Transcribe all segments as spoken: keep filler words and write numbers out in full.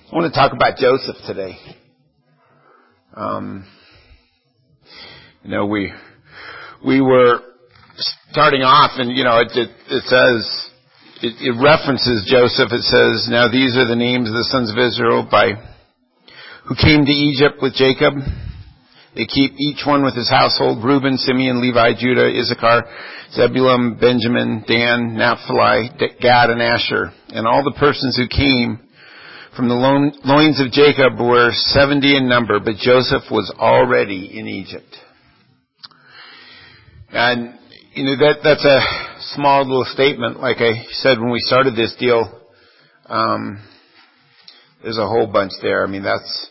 I want to talk about Joseph today. Um, you know, we we were starting off, and you know, it it, it says it, it references Joseph. It says, "Now these are the names of the sons of Israel by who came to Egypt with Jacob. They keep each one with his household: Reuben, Simeon, Levi, Judah, Issachar, Zebulun, Benjamin, Dan, Naphtali, Gad, and Asher. And all the persons who came from the loins of Jacob were seventy in number, but Joseph was already in Egypt." And, you know, that that's a small little statement. Like I said when we started this deal, um, there's a whole bunch there. I mean, that's,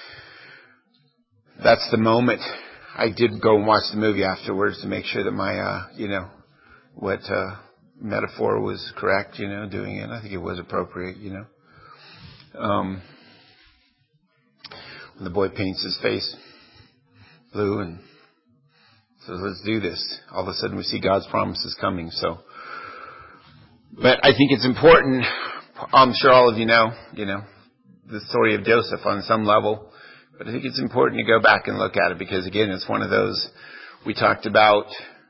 that's the moment. I did go and watch the movie afterwards to make sure that my, uh, you know, what, uh, metaphor was correct, you know, doing it. I think it was appropriate, you know. Um, when the boy paints his face blue and says, "Let's do this," all of a sudden we see God's promises coming. So, but I think it's important. I'm sure all of you know, you know, the story of Joseph on some level, but I think it's important to go back and look at it because, again, it's one of those we talked about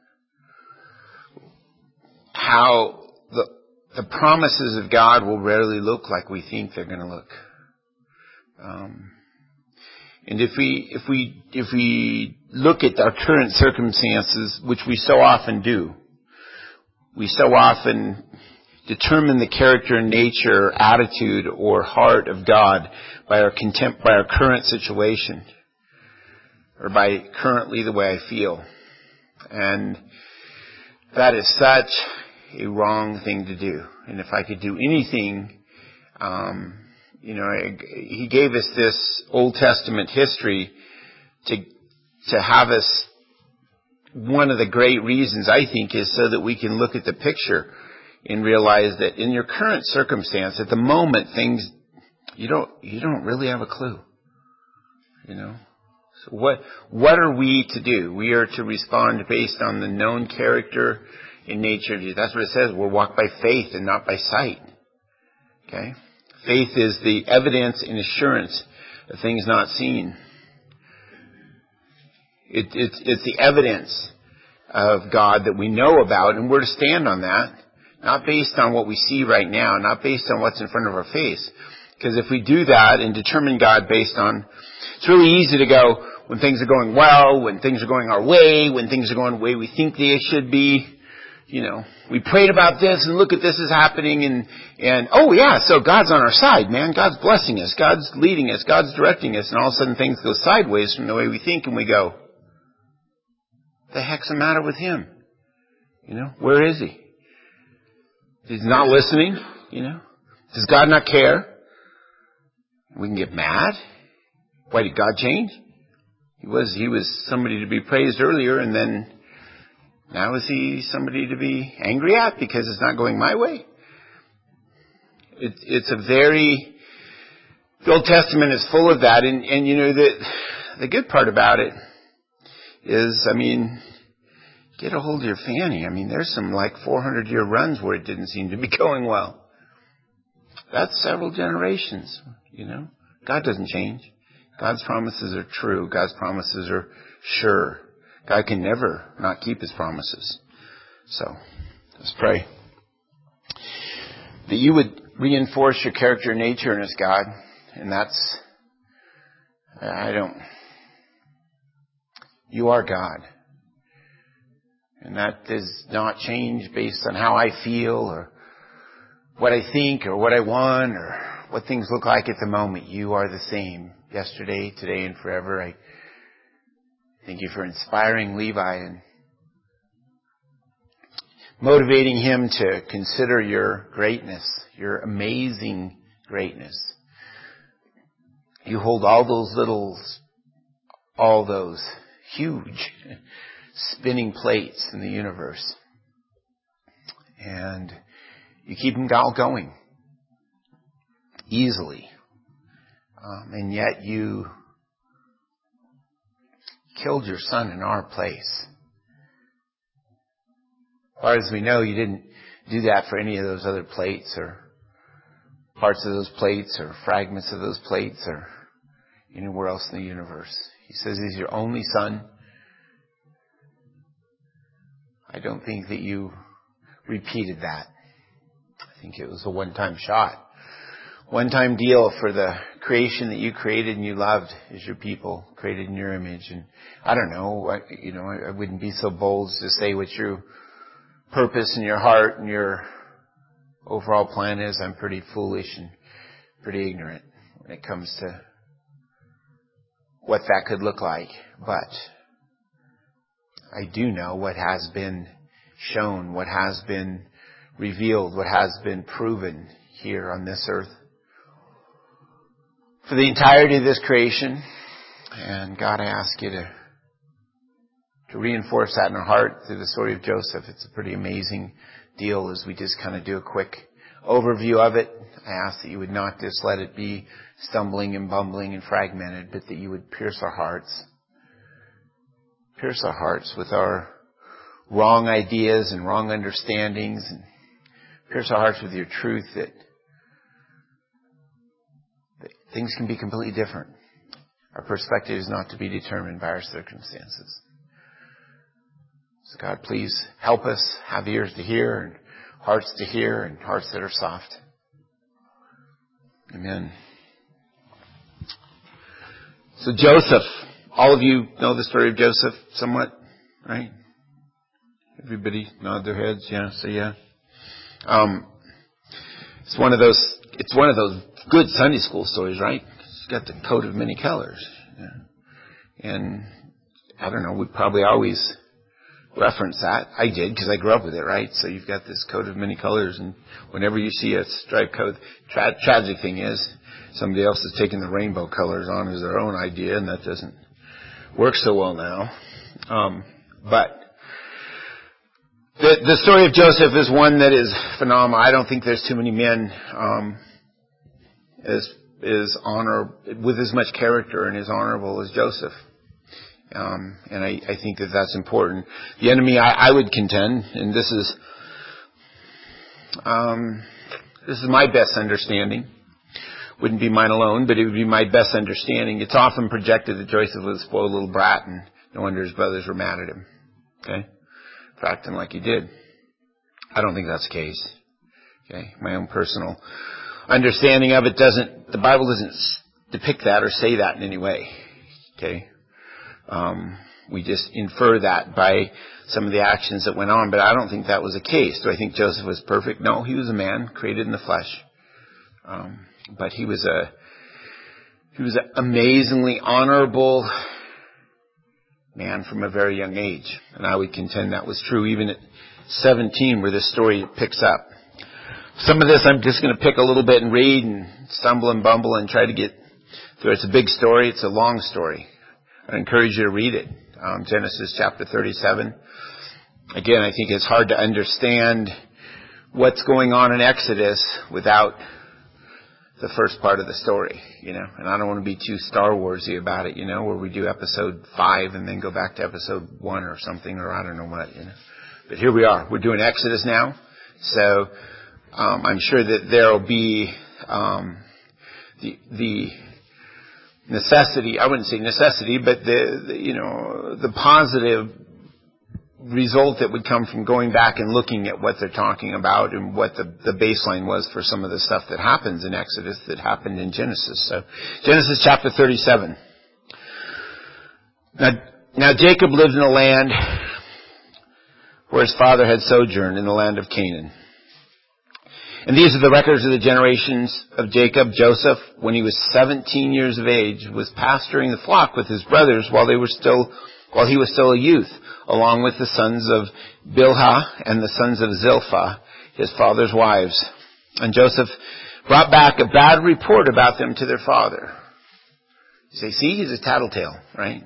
how the The promises of God will rarely look like we think they're going to look. Um, and if we, if we, if we look at our current circumstances, which we so often do, we so often determine the character and nature, attitude, or heart of God by our contempt, by our current situation, or by currently the way I feel. And that is such a wrong thing to do. And if I could do anything, um, you know, I, he gave us this Old Testament history to to have us. One of the great reasons, I think, is so that we can look at the picture and realize that in your current circumstance, at the moment, things you don't you don't really have a clue. You know, so what what are we to do? We are to respond based on the known character in nature. That's what it says. We'll walk by faith and not by sight. Okay? Faith is the evidence and assurance of things not seen. It, it's, it's the evidence of God that we know about, and we're to stand on that, not based on what we see right now, not based on what's in front of our face. Because if we do that and determine God based on, it's really easy to go when things are going well, when things are going our way, when things are going the way we think they should be. You know, we prayed about this and look at this is happening and, and, oh yeah, so God's on our side, man. God's blessing us. God's leading us. God's directing us. And all of a sudden things go sideways from the way we think and we go, the heck's the matter with him? You know, where is he? He's not listening, you know. Does God not care? We can get mad. Why did God change? He was, he was somebody to be praised earlier, and then now is he somebody to be angry at because it's not going my way? It, it's a very, the Old Testament is full of that. And, and you know, the, the good part about it is, I mean, get a hold of your fanny. I mean, there's some like four hundred year runs where it didn't seem to be going well. That's several generations, you know. God doesn't change. God's promises are true. God's promises are sure. God can never not keep his promises. So, let's pray. That you would reinforce your character and nature in us, God. And that's, I don't, you are God. And that does not change based on how I feel or what I think or what I want or what things look like at the moment. You are the same yesterday, today, and forever. I thank you for inspiring Levi and motivating him to consider your greatness, your amazing greatness. You hold all those little, all those huge spinning plates in the universe. And you keep them all going easily. Um, and yet you killed your son in our place. As far as we know, you didn't do that for any of those other plates or parts of those plates or fragments of those plates or anywhere else in the universe. He says he's your only son. I don't think that you repeated that. I think it was a one-time shot. One-time deal for the creation that you created and you loved as your people, created in your image. And I don't know, I, you know, I wouldn't be so bold to say what your purpose in your heart and your overall plan is. I'm pretty foolish and pretty ignorant when it comes to what that could look like. But I do know what has been shown, what has been revealed, what has been proven here on this earth for the entirety of this creation. And God, I ask you to to reinforce that in our heart through the story of Joseph. It's a pretty amazing deal as we just kind of do a quick overview of it. I ask that you would not just let it be stumbling and bumbling and fragmented, but that you would pierce our hearts. Pierce our hearts with our wrong ideas and wrong understandings, and pierce our hearts with your truth that, that things can be completely different. Our perspective is not to be determined by our circumstances. So God, please help us have ears to hear and hearts to hear and hearts that are soft. Amen. So Joseph, all of you know the story of Joseph somewhat, right? Everybody nod their heads, yeah, say yeah. Um, it's one of those, it's one of those good Sunday school stories, right? It's got the coat of many colors. Yeah. And I don't know, we probably always reference that. I did because I grew up with it, right? So you've got this coat of many colors, and whenever you see a striped coat, tra- tragic thing is somebody else has taken the rainbow colors on as their own idea, and that doesn't work so well now. Um, but the, the story of Joseph is one that is phenomenal. I don't think there's too many men um, as is honor with as much character and as honorable as Joseph. Um, and I, I think that that's important. The enemy, I, I would contend, and this is um, this is my best understanding. Wouldn't be mine alone, but it would be my best understanding. It's often projected that Joseph was a spoiled little brat, and no wonder his brothers were mad at him. Okay, for acting like he did. I don't think that's the case. Okay, my own personal understanding of it doesn't. The Bible doesn't depict that or say that in any way. Okay. Um, we just infer that by some of the actions that went on, but I don't think that was the case. Do I think Joseph was perfect? No, he was a man created in the flesh. Um, but he was a, he was an amazingly honorable man from a very young age. And I would contend that was true even at seventeen, where this story picks up. Some of this I'm just going to pick a little bit and read and stumble and bumble and try to get through. It's a big story. It's a long story. I encourage you to read it. Um, Genesis chapter thirty-seven. Again, I think it's hard to understand what's going on in Exodus without the first part of the story, you know. And I don't want to be too Star Warsy about it, you know, where we do episode five and then go back to episode one or something, or I don't know what, you know. But here we are. We're doing Exodus now. So um, I'm sure that there will be um, the the necessity, I wouldn't say necessity, but the, the, you know, the positive result that would come from going back and looking at what they're talking about and what the, the baseline was for some of the stuff that happens in Exodus that happened in Genesis. So, Genesis chapter thirty-seven. Now, now Jacob lived in a land where his father had sojourned, in the land of Canaan. And these are the records of the generations of Jacob. Joseph, when he was seventeen years of age, was pasturing the flock with his brothers while they were still, while he was still a youth, along with the sons of Bilhah and the sons of Zilpah, his father's wives. And Joseph brought back a bad report about them to their father. You say, see, he's a tattletale, right?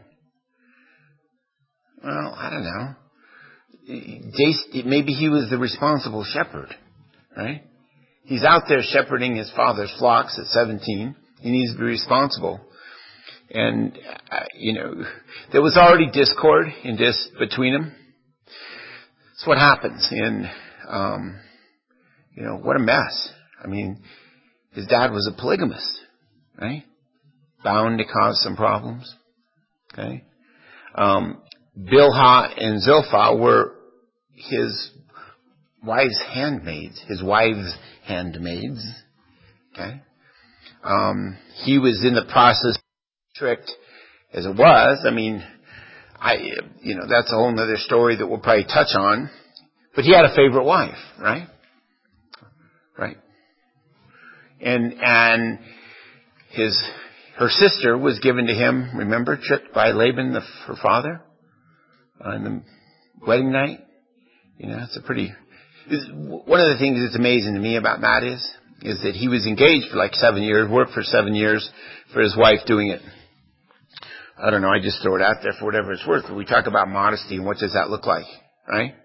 Well, I don't know. Maybe he was the responsible shepherd, right? He's out there shepherding his father's flocks at seventeen. He needs to be responsible. And, uh, you know, there was already discord in this between them. That's what happens in, um, you know, what a mess. I mean, his dad was a polygamist, right? Bound to cause some problems. Okay. Um, Bilhah and Zilpah were his wife's handmaids, his wife's handmaids. Okay. Um, he was in the process, tricked as it was. I mean, I, you know, that's a whole other story that we'll probably touch on. But he had a favorite wife, right? Right. And, and his, her sister was given to him, remember, tricked by Laban, the, her father, on the wedding night. You know, it's a pretty, it's, one of the things that's amazing to me about Matt is, is that he was engaged for like seven years, worked for seven years for his wife doing it. I don't know, I just throw it out there for whatever it's worth. But we talk about modesty and what does that look like, right?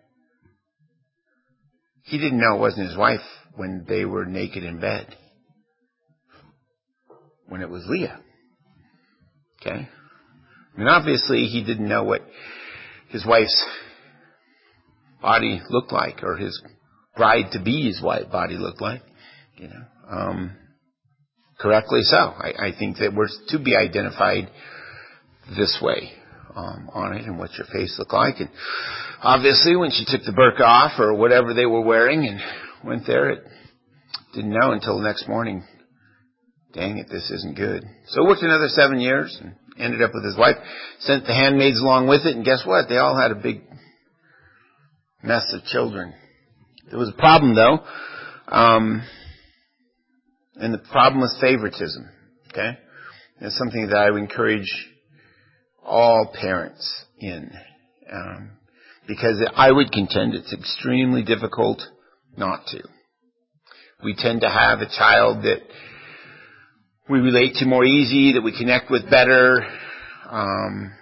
He didn't know it wasn't his wife when they were naked in bed. When it was Leah. Okay? I mean, obviously he didn't know what his wife's body looked like, or his bride-to-be's wife body looked like. You know, um, correctly so. I, I think that we're to be identified this way um, on it, and what your face looked like. And obviously, when she took the burqa off or whatever they were wearing and went there, it didn't know until the next morning. Dang it, this isn't good. So worked another seven years and ended up with his wife. Sent the handmaids along with it, and guess what? They all had a big mess of children. There was a problem though. Um, And the problem was favoritism, okay? It's something that I would encourage all parents in. Um, because I would contend it's extremely difficult not to. We tend to have a child that we relate to more easy, that we connect with better. Um,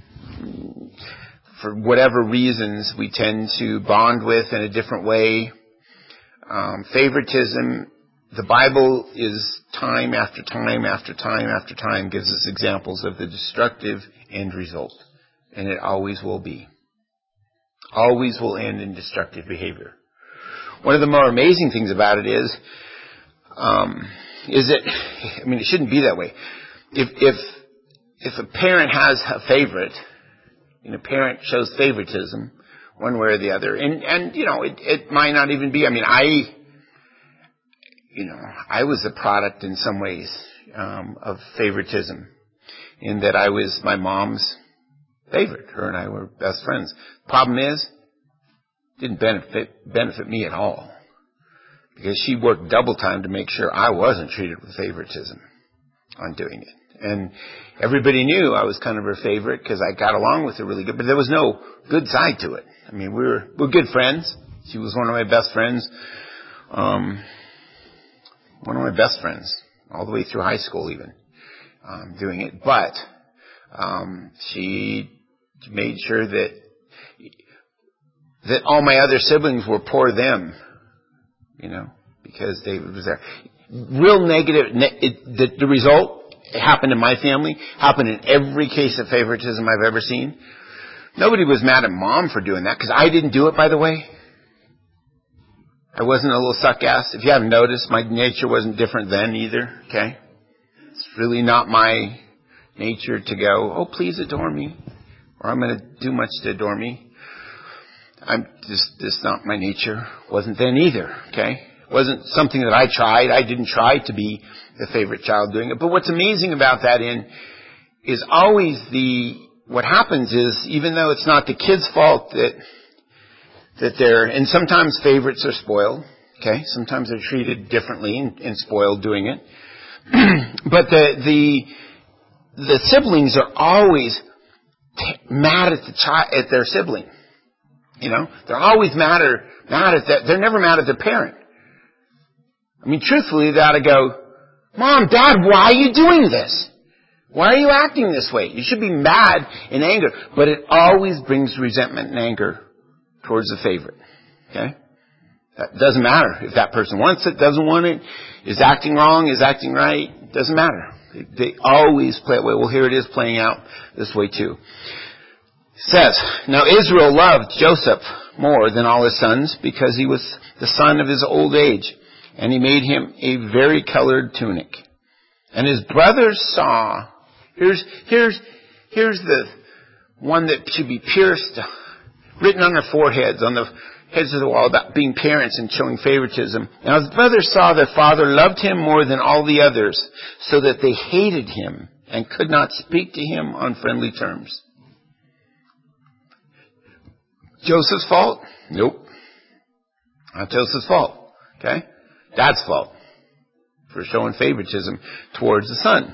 for whatever reasons, we tend to bond with in a different way. Um, favoritism, the Bible is time after time after time after time gives us examples of the destructive end result. And it always will be. Always will end in destructive behavior. One of the more amazing things about it is, um, is that, I mean, it shouldn't be that way. If, if, if a parent has a favorite, and a parent shows favoritism, one way or the other, and, and, you know, it, it might not even be, I mean, I, You know, I was a product in some ways um, of favoritism, in that I was my mom's favorite. Her and I were best friends. Problem is, it didn't benefit benefit me at all, because she worked double time to make sure I wasn't treated with favoritism on doing it. And everybody knew I was kind of her favorite because I got along with her really good, but there was no good side to it. I mean, we were we were good friends. She was one of my best friends. Um, One of my best friends, all the way through high school even, um, doing it. But um, she made sure that that all my other siblings were poor them, you know, because they was there. Real negative. Ne- it, the, the result it happened in my family, happened in every case of favoritism I've ever seen. Nobody was mad at Mom for doing that, because I didn't do it, by the way. I wasn't a little suck ass. If you haven't noticed, my nature wasn't different then either, okay? It's really not my nature to go, oh, please adore me, or I'm going to do much to adore me. I'm just, just not my nature. Wasn't then either, okay? Wasn't something that I tried. I didn't try to be the favorite child doing it. But what's amazing about that in is always the, what happens is, even though it's not the kid's fault that that they're, and sometimes favorites are spoiled, okay? Sometimes they're treated differently and, and spoiled doing it. But the, the, the siblings are always t- mad at the child, at their sibling. You know? They're always mad at, mad at that. They're never mad at their parent. I mean, truthfully, they ought to go, Mom, Dad, why are you doing this? Why are you acting this way? You should be mad and anger. But it always brings resentment and anger towards the favorite. Okay? That doesn't matter if that person wants it, doesn't want it, is acting wrong, is acting right. Doesn't matter. They, they always play it way. Well, here it is playing out this way too. It says, now Israel loved Joseph more than all his sons, because he was the son of his old age, and he made him a varicolored tunic. And his brothers saw, here's, here's, here's the one that should be pierced, written on their foreheads, on the heads of the wall, about being parents and showing favoritism. Now his brothers saw their father loved him more than all the others, so that they hated him and could not speak to him on friendly terms. Joseph's fault? Nope. Not Joseph's fault. Okay? Dad's fault for showing favoritism towards the son.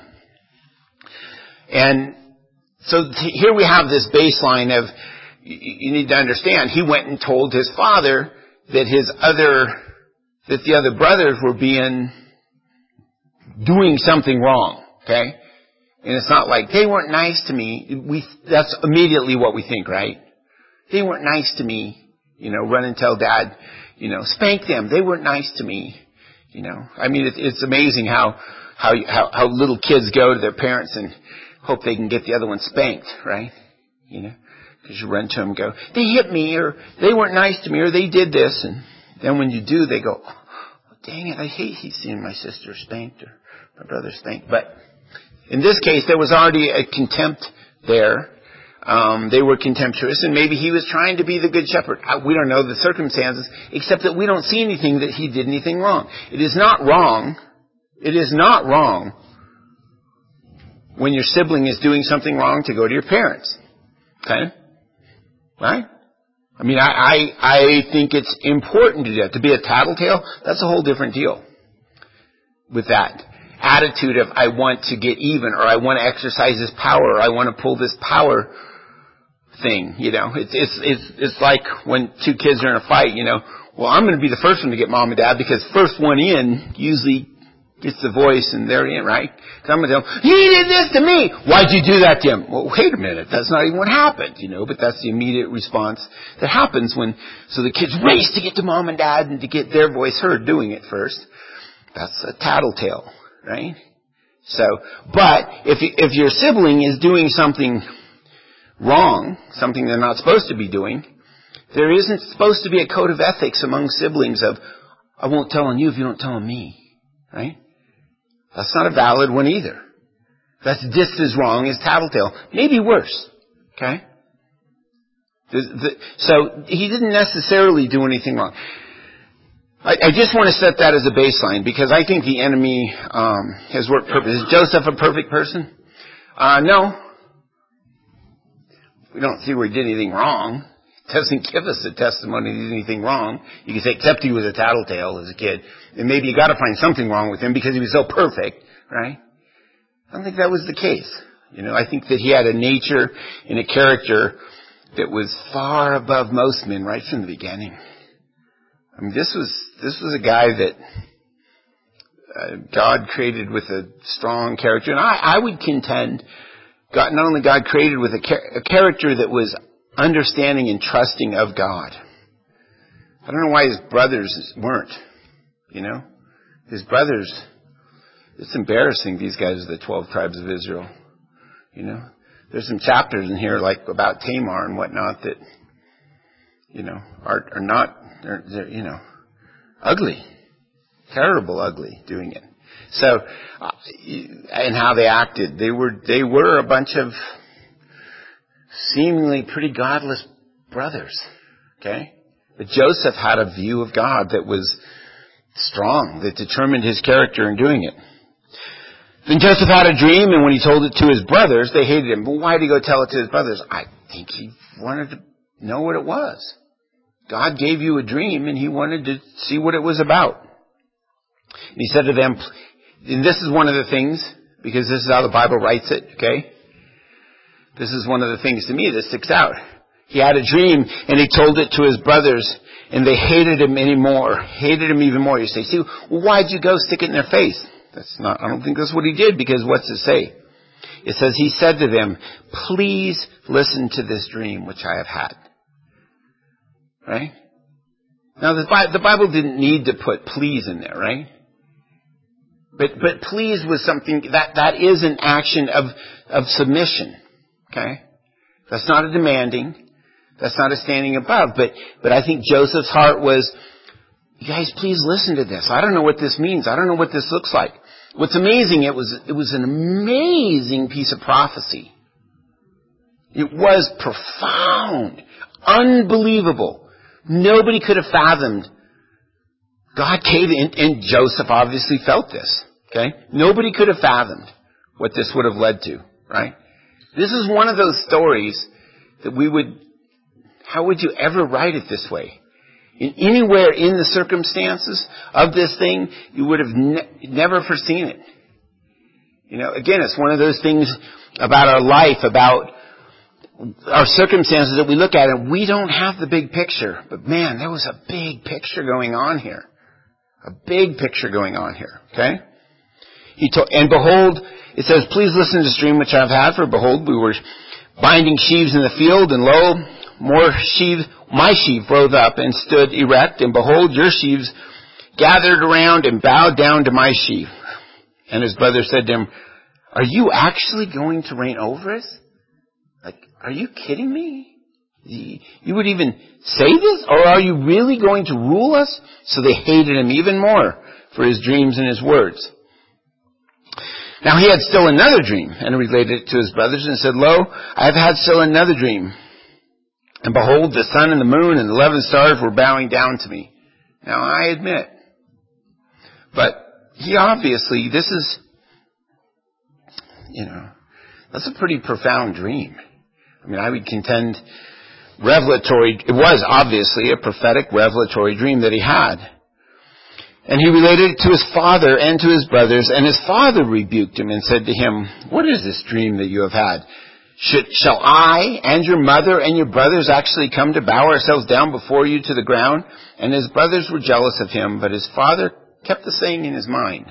And so th- here we have this baseline of, y- you need to understand, he went and told his father that his other, that the other brothers were being, doing something wrong. Okay? And it's not like, they weren't nice to me. We, that's immediately what we think, right? They weren't nice to me. You know, run and tell dad, you know, spank them. They weren't nice to me. You know, I mean, it, it's amazing how, how, how, how little kids go to their parents and hope they can get the other one spanked, right? You know, because you run to them and go, they hit me, or they weren't nice to me, or they did this. And then when you do, they go, oh, dang it, I hate seeing my sister spanked or my brother spanked. But in this case, there was already a contempt there. Um, they were contemptuous, and maybe he was trying to be the good shepherd. We don't know the circumstances, except that we don't see anything that he did anything wrong. It is not wrong. It is not wrong when your sibling is doing something wrong to go to your parents. Okay? Right? I mean, I, I, I think it's important to do that. To be a tattletale, that's a whole different deal with that attitude of, I want to get even, or I want to exercise this power, or I want to pull this power thing, you know. It's, it's, it's, it's like when two kids are in a fight, you know. Well, I'm going to be the first one to get mom and dad, because first one in usually gets the voice and they're in, right? Because I'm going to tell them, he did this to me. Why'd you do that to him? Well, wait a minute. That's not even what happened, you know, but that's the immediate response that happens when, so the kids race to get to mom and dad and to get their voice heard doing it first. That's a tattletale, right? So, but if, if your sibling is doing something wrong, something they're not supposed to be doing, there isn't supposed to be a code of ethics among siblings of, I won't tell on you if you don't tell on me, right? That's not a valid one either. That's just as wrong as tattletale. Maybe worse, okay? The, the, so he didn't necessarily do anything wrong. I, I just want to set that as a baseline, because I think the enemy um, has worked perfect. Is Joseph a perfect person? Uh, no. We don't see where he did anything wrong. It doesn't give us a testimony he did anything wrong. You can say, except he was a tattletale as a kid. And maybe you got to find something wrong with him because he was so perfect, right? I don't think that was the case. You know, I think that he had a nature and a character that was far above most men right from the beginning. I mean, this was this was a guy that uh, God created with a strong character, and I, I would contend, God not only God created with a, char- a character that was understanding and trusting of God. I don't know why his brothers weren't. You know, his brothers. It's embarrassing. These guys are the twelve tribes of Israel. You know, there's some chapters in here like about Tamar and whatnot that, you know, are are not. They're, they're, you know, ugly, terrible, ugly doing it. So, uh, and how they acted, they were they were a bunch of seemingly pretty godless brothers. Okay, but Joseph had a view of God that was strong, that determined his character in doing it. Then Joseph had a dream, and when he told it to his brothers, they hated him. But why did he go tell it to his brothers? I think he wanted to know what it was. God gave you a dream, and he wanted to see what it was about. And he said to them, and this is one of the things, because this is how the Bible writes it, okay? This is one of the things to me that sticks out. He had a dream, and he told it to his brothers, and they hated him anymore, hated him even more. You say, see, well, why'd you go stick it in their face? That's not, I don't think that's what he did, because what's it say? It says, he said to them, please listen to this dream which I have had. Right? Now, the Bible, the Bible didn't need to put please in there, right? But, but please was something, that, that is an action of, of submission. Okay? That's not a demanding. That's not a standing above. But, but I think Joseph's heart was, you guys, please listen to this. I don't know what this means. I don't know what this looks like. What's amazing, it was, it was an amazing piece of prophecy. It was profound, unbelievable. Nobody could have fathomed. God gave it, and Joseph obviously felt this, okay? Nobody could have fathomed what this would have led to, right? This is one of those stories that we would, how would you ever write it this way? In anywhere in the circumstances of this thing, you would have ne- never foreseen it. You know, again, it's one of those things about our life, about our circumstances that we look at and we don't have the big picture. But man, there was a big picture going on here. A big picture going on here, okay? He told, and behold, it says, please listen to this dream which I have had, for behold, we were binding sheaves in the field, and lo, more sheaves, my sheaf rose up and stood erect, and behold, your sheaves gathered around and bowed down to my sheaf. And his brother said to him, are you actually going to reign over us? Like, are you kidding me? You would even say this? Or are you really going to rule us? So they hated him even more for his dreams and his words. Now he had still another dream, and related it to his brothers, and said, lo, I have had still another dream. And behold, the sun and the moon and the eleven stars were bowing down to me. Now I admit, but he obviously, this is, you know, that's a pretty profound dream. I mean, I would contend revelatory, it was obviously a prophetic revelatory dream that he had. And he related it to his father and to his brothers, and his father rebuked him and said to him, what is this dream that you have had? Should, shall I and your mother and your brothers actually come to bow ourselves down before you to the ground? And his brothers were jealous of him, but his father kept the saying in his mind.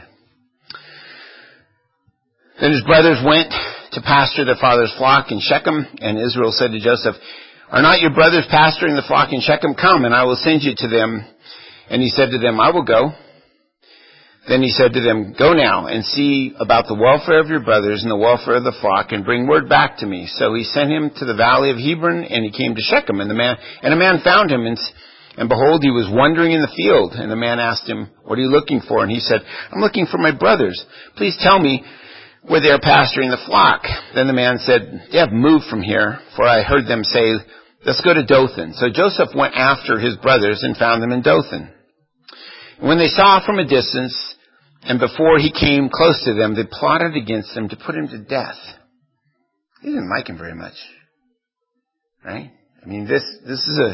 Then his brothers went to pasture their father's flock in Shechem, and Israel said to Joseph, are not your brothers pasturing the flock in Shechem? Come, and I will send you to them. And he said to them, I will go. Then he said to them, go now and see about the welfare of your brothers and the welfare of the flock, and bring word back to me. So he sent him to the valley of Hebron, and he came to Shechem, and the man, and a man found him, and, and behold, he was wandering in the field. And the man asked him, what are you looking for? And he said, I'm looking for my brothers. Please tell me where they are pasturing the flock. Then the man said, they have moved from here, for I heard them say, let's go to Dothan. So Joseph went after his brothers and found them in Dothan. When they saw from a distance, and before he came close to them, they plotted against him to put him to death. They didn't like him very much. Right? I mean, this, this is a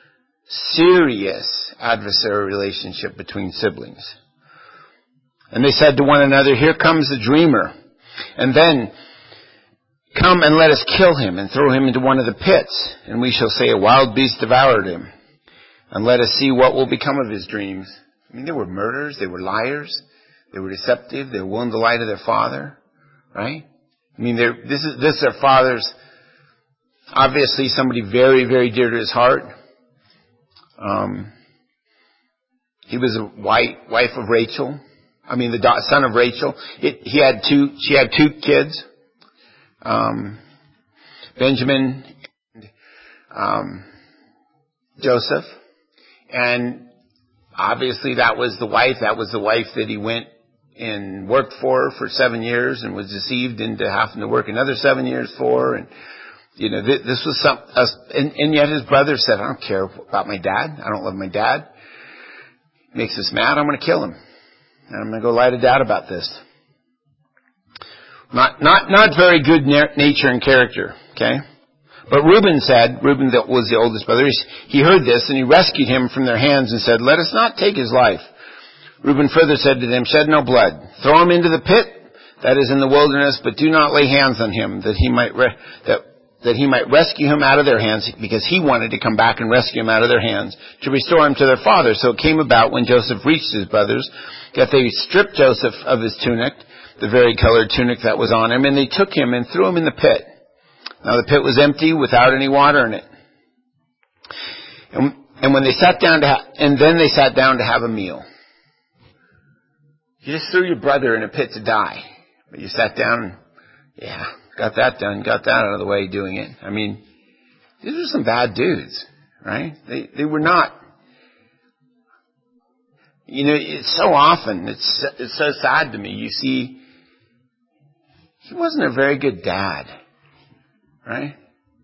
serious adversarial relationship between siblings. And they said to one another, here comes the dreamer. And then, come and let us kill him and throw him into one of the pits. And we shall say, a wild beast devoured him. And let us see what will become of his dreams. I mean, they were murderers, they were liars, they were deceptive, they were willing to lie to their father, right? I mean, this is this is their father's, obviously somebody very, very dear to his heart. Um, he was a white wife of Rachel. I mean, the da- son of Rachel. It, he had two. She had two kids, um, Benjamin and um, Joseph, and obviously that was the wife. That was the wife that he went and worked for for seven years and was deceived into having to work another seven years for. And, you know, th- this was some, uh, and, and yet his brother said, I don't care about my dad. I don't love my dad. He makes us mad. I'm going to kill him. And I'm going to go lie to dad about this. Not, not, not very good na- nature and character. Okay. But Reuben said, Reuben that was the oldest brother, he heard this and he rescued him from their hands and said, let us not take his life. Reuben further said to them, shed no blood. Throw him into the pit that is in the wilderness, but do not lay hands on him, that he might re- that that he might rescue him out of their hands, because he wanted to come back and rescue him out of their hands, to restore him to their father. So it came about when Joseph reached his brothers, that they stripped Joseph of his tunic, the varicolored tunic that was on him, and they took him and threw him in the pit. Now the pit was empty, without any water in it. And, and when they sat down to ha- and then they sat down to have a meal. You just threw your brother in a pit to die, but you sat down and, yeah, got that done, got that out of the way doing it. I mean, these were some bad dudes, right? They, they were not, You know, it's so often, it's, it's so sad to me. You see, he wasn't a very good dad, right?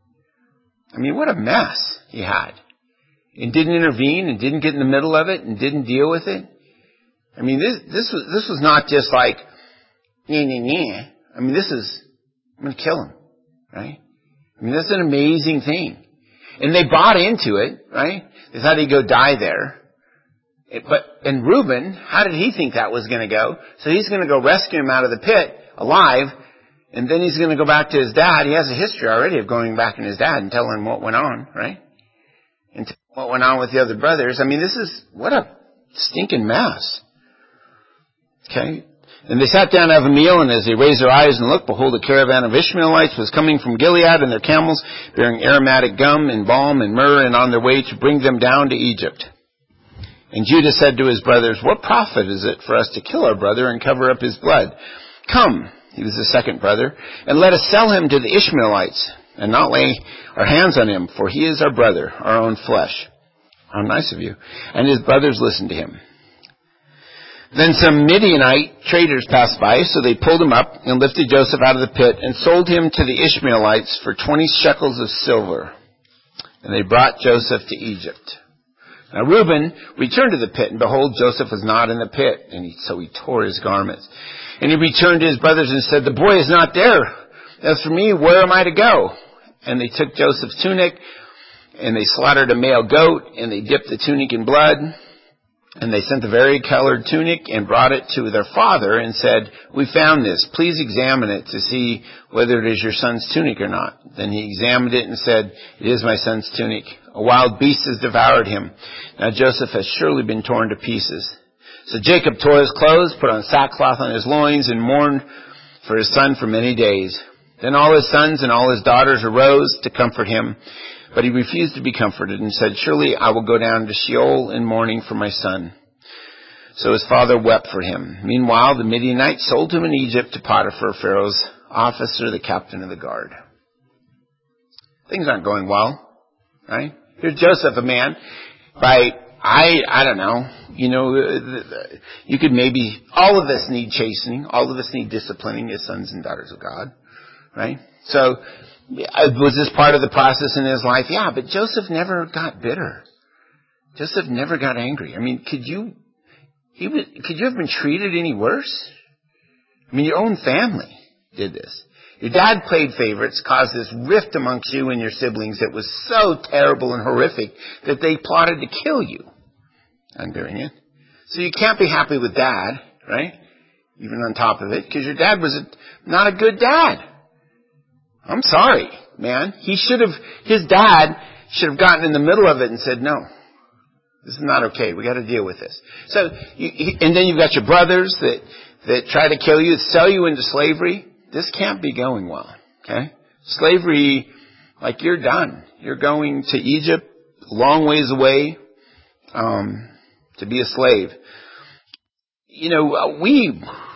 I mean, what a mess he had. And didn't intervene and didn't get in the middle of it and didn't deal with it. I mean, this, this was, this was not just like, yeah, yeah, yeah. I mean, this is, I'm going to kill him, right? I mean, that's an amazing thing. And they bought into it, right? They thought he'd go die there. It, but, and Reuben, how did he think that was going to go? So he's going to go rescue him out of the pit alive, and then he's going to go back to his dad. He has a history already of going back to his dad and telling him what went on, right? And what went on with the other brothers. I mean, this is, what a stinking mess. Okay? And they sat down to have a meal, and as they raised their eyes and looked, behold, a caravan of Ishmaelites was coming from Gilead, and their camels bearing aromatic gum and balm and myrrh, and on their way to bring them down to Egypt. And Judah said to his brothers, what profit is it for us to kill our brother and cover up his blood? Come, he was the second brother, and let us sell him to the Ishmaelites, and not lay our hands on him, for he is our brother, our own flesh. How nice of you. And his brothers listened to him. Then some Midianite traders passed by, so they pulled him up and lifted Joseph out of the pit and sold him to the Ishmaelites for twenty shekels of silver. And they brought Joseph to Egypt. Now Reuben returned to the pit, and behold, Joseph was not in the pit, and he, so he tore his garments. And he returned to his brothers and said, the boy is not there. As for me, where am I to go? And they took Joseph's tunic, and they slaughtered a male goat, and they dipped the tunic in blood. And they sent the vari-colored tunic and brought it to their father and said, we found this. Please examine it to see whether it is your son's tunic or not. Then he examined it and said, it is my son's tunic. A wild beast has devoured him. Now Joseph has surely been torn to pieces. So Jacob tore his clothes, put on sackcloth on his loins, and mourned for his son for many days. Then all his sons and all his daughters arose to comfort him. But he refused to be comforted and said, surely I will go down to Sheol in mourning for my son. So his father wept for him. Meanwhile, the Midianites sold him in Egypt to Potiphar, Pharaoh's officer, the captain of the guard. Things aren't going well, right? Here's Joseph, a man, by, I, I don't know, you know, you could maybe, all of us need chastening, all of us need disciplining as sons and daughters of God, right? So, was this part of the process in his life? Yeah, but Joseph never got bitter. Joseph never got angry. I mean, could you, he was, could you have been treated any worse? I mean, your own family did this. Your dad played favorites, caused this rift amongst you and your siblings that was so terrible and horrific that they plotted to kill you. I'm doing it. So you can't be happy with dad, right? Even on top of it, because your dad was a, not a good dad. I'm sorry, man. He should have, his dad should have gotten in the middle of it and said, no, this is not okay. We got to deal with this. So, you, and then you've got your brothers that, that try to kill you, sell you into slavery. This can't be going well, okay? Slavery, like you're done. You're going to Egypt, a long ways away, um, to be a slave. You know, we,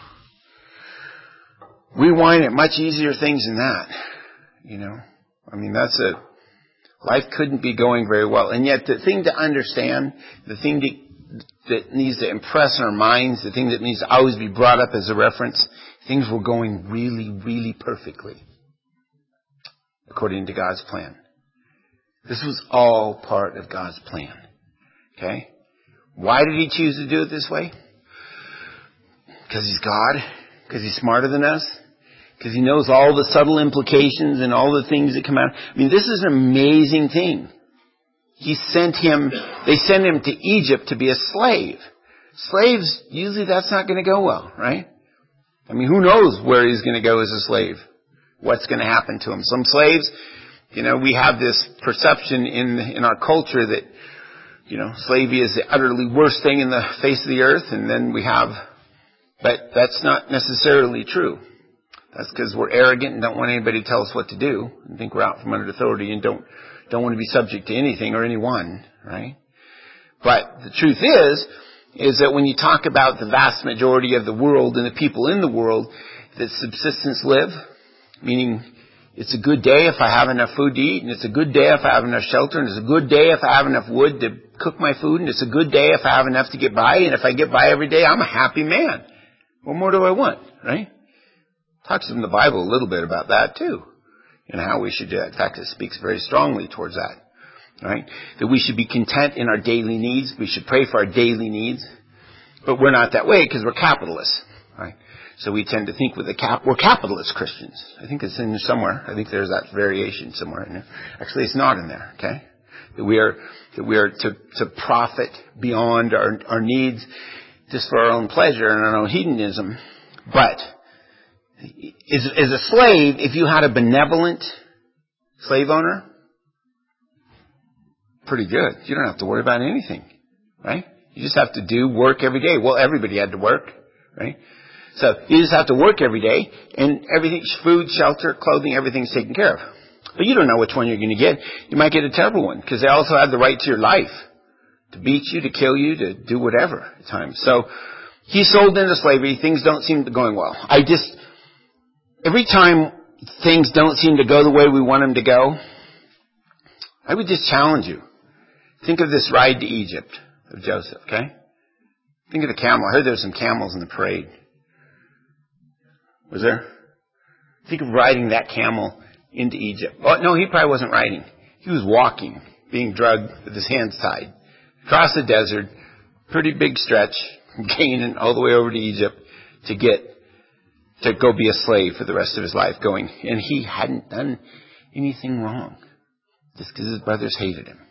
we whine at much easier things than that. You know, I mean, that's a, life couldn't be going very well. And yet the thing to understand, the thing to, that needs to impress our minds, the thing that needs to always be brought up as a reference, things were going really, really perfectly according to God's plan. This was all part of God's plan. Okay? Why did he choose to do it this way? Because he's God? Because he's smarter than us? Because he knows all the subtle implications and all the things that come out. I mean, this is an amazing thing. He sent him, they sent him to Egypt to be a slave. Slaves, usually that's not going to go well, right? I mean, who knows where he's going to go as a slave? What's going to happen to him? Some slaves, you know, we have this perception in, in our culture that, you know, slavery is the utterly worst thing in the face of the earth, and then we have, but that's not necessarily true. That's because we're arrogant and don't want anybody to tell us what to do and think we're out from under authority and don't, don't want to be subject to anything or anyone, right? But the truth is, is that when you talk about the vast majority of the world and the people in the world that subsistence live, meaning, It's a good day if I have enough food to eat, and it's a good day if I have enough shelter, and it's a good day if I have enough wood to cook my food, and it's a good day if I have enough to get by, and if I get by every day, I'm a happy man. What more do I want, right? Talks in the Bible a little bit about that too, and how we should do that. In fact, it speaks very strongly towards that, right? That we should be content in our daily needs. We should pray for our daily needs, but we're not that way because we're capitalists, right? So we tend to think with the cap, we're capitalist Christians. I think it's in there somewhere. I think there's that variation somewhere in there. Actually, it's not in there, okay? That we are, that we are to, to profit beyond our, our needs just for our own pleasure and our own hedonism. But, as, as a slave, if you had a benevolent slave owner, pretty good. You don't have to worry about anything, right? You just have to do work every day. Well, everybody had to work, right? So you just have to work every day, and everything, food, shelter, clothing, everything's taken care of. But you don't know which one you're going to get. You might get a terrible one, because they also have the right to your life, to beat you, to kill you, to do whatever at times. So he's sold into slavery. Things don't seem to be going well. I just, every time things don't seem to go the way we want them to go, I would just challenge you. Think of this ride to Egypt of Joseph, okay? Think of the camel. I heard there were some camels in the parade. Was there? Think of riding that camel into Egypt. Oh, no, he probably wasn't riding. He was walking, being drugged with his hands tied. Across the desert, pretty big stretch, from Canaan all the way over to Egypt to get, to go be a slave for the rest of his life going. And he hadn't done anything wrong. Just because his brothers hated him.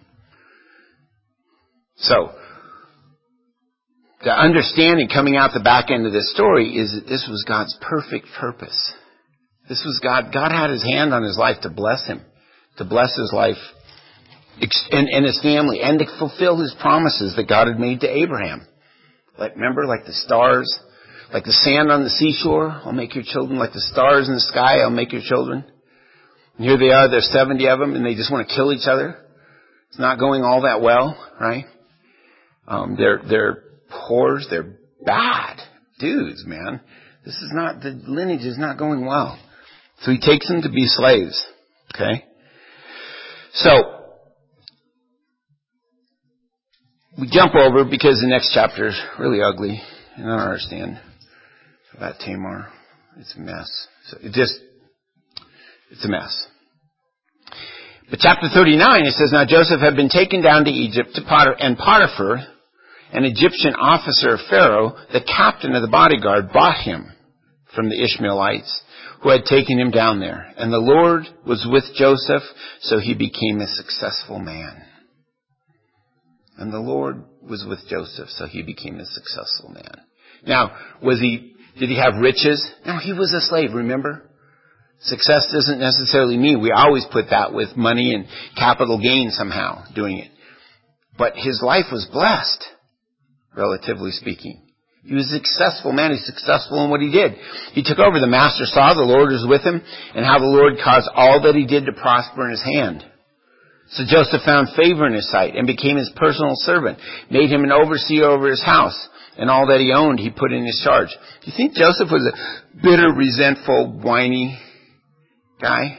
So, the understanding coming out the back end of this story is that this was God's perfect purpose. This was God. God had his hand on his life to bless him, to bless his life and, and his family, and to fulfill his promises that God had made to Abraham. Like, remember, like the stars, like the sand on the seashore, I'll make your children. Like the stars in the sky, I'll make your children. And here they are, there's seventy of them, and they just want to kill each other. It's not going all that well, right? Um, they're, they're whores, they're bad dudes, man. This is not, the lineage is not going well. So he takes them to be slaves, okay? So, we jump over because the next chapter is really ugly, and I don't understand about Tamar. It's a mess. So it just, it's a mess. But chapter thirty-nine, it says, Now Joseph had been taken down to Egypt to Potiphar, and Potiphar, an Egyptian officer of Pharaoh, the captain of the bodyguard, bought him from the Ishmaelites who had taken him down there. And the Lord was with Joseph, so he became a successful man. And the Lord was with Joseph, so he became a successful man. Now, was he, did he have riches? No, he was a slave, remember? Success doesn't necessarily mean, we always put that with money and capital gain somehow, doing it. But his life was blessed, relatively speaking. He was a successful man. He's successful in what he did. He took over. The master saw the Lord was with him, and how the Lord caused all that he did to prosper in his hand. So Joseph found favor in his sight and became his personal servant, made him an overseer over his house, and all that he owned he put in his charge. Do you think Joseph was a bitter, resentful, whiny guy?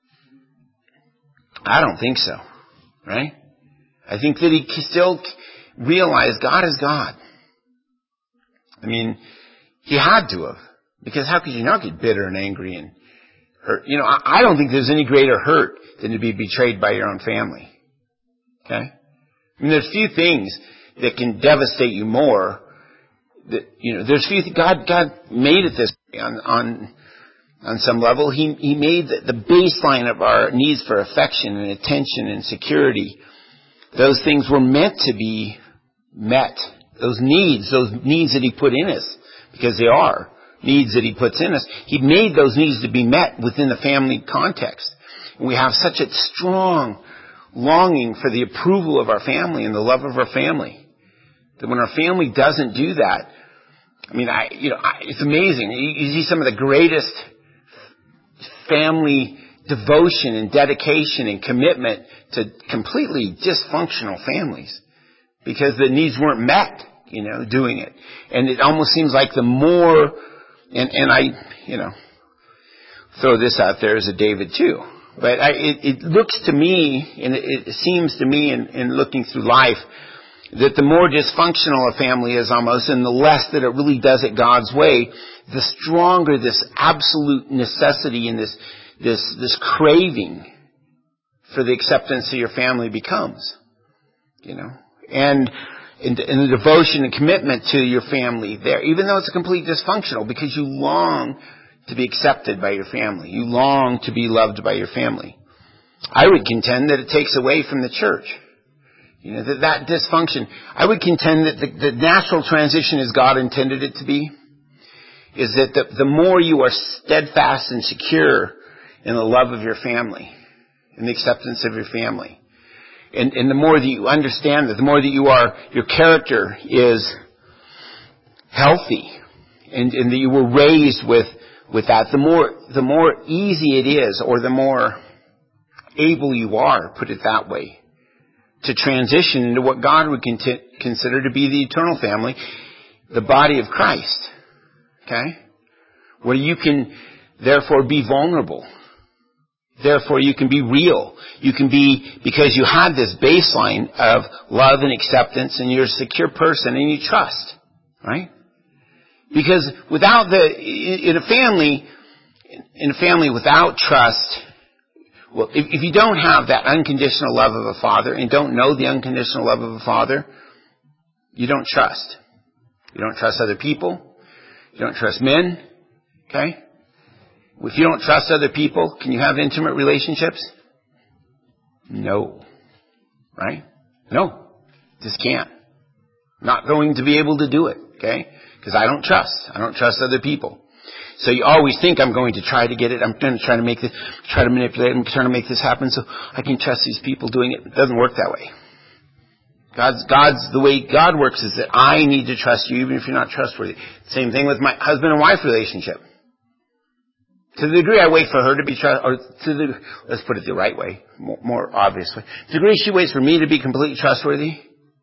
I don't think so, right? I think that he still realized God is God. I mean, he had to have, because how could you not get bitter and angry and hurt? You know, I, I don't think there's any greater hurt than to be betrayed by your own family. Okay? I mean, there's few things that can devastate you more. That, you know, there's few. God, God made it this way on on on some level. He He made the, the baseline of our needs for affection and attention and security. Those things were meant to be met. Those needs, those needs that he put in us, because they are needs that he puts in us. He made those needs to be met within the family context. And we have such a strong longing for the approval of our family and the love of our family, that when our family doesn't do that, I mean, I, you know, I, it's amazing. You, you see some of the greatest family devotion and dedication and commitment to completely dysfunctional families because the needs weren't met, you know, doing it. And it almost seems like the more, and, and I, you know, throw this out there as a David too. But I, it, it looks to me, and it, it seems to me in, in looking through life, that the more dysfunctional a family is almost, and the less that it really does it God's way, the stronger this absolute necessity and this, this, this craving for the acceptance of your family becomes. You know? And, and, and the devotion and commitment to your family there, even though it's complete dysfunctional, because you long to be accepted by your family. You long to be loved by your family. I would contend that it takes away from the church. You know, that, that dysfunction. I would contend that the, the natural transition as God intended it to be is that the, the more you are steadfast and secure in the love of your family, in the acceptance of your family, and, and the more that you understand that, the more that you are, your character is healthy, and, and that you were raised with With that, the more, the more easy it is, or the more able you are, put it that way, to transition into what God would con- consider to be the eternal family, the body of Christ. Okay? Where you can, therefore, be vulnerable. Therefore, you can be real. You can be, because you have this baseline of love and acceptance, and you're a secure person, and you trust. Right? Because without the, in a family, in a family without trust, well, if, if you don't have that unconditional love of a father and don't know the unconditional love of a father, you don't trust. You don't trust other people. You don't trust men. Okay? If you don't trust other people, can you have intimate relationships? No. Right? No. Just can't. Not going to be able to do it. Okay? Because I don't trust. I don't trust other people. So you always think I'm going to try to get it. I'm going to try to make this, try to manipulate. I'm trying to make this happen so I can trust these people doing it. It doesn't work that way. God's, God's, the way God works is that I need to trust you even if you're not trustworthy. Same thing with my husband and wife relationship. To the degree I wait for her to be trust, or to the, let's put it the right way, more, more obviously. To the degree she waits for me to be completely trustworthy,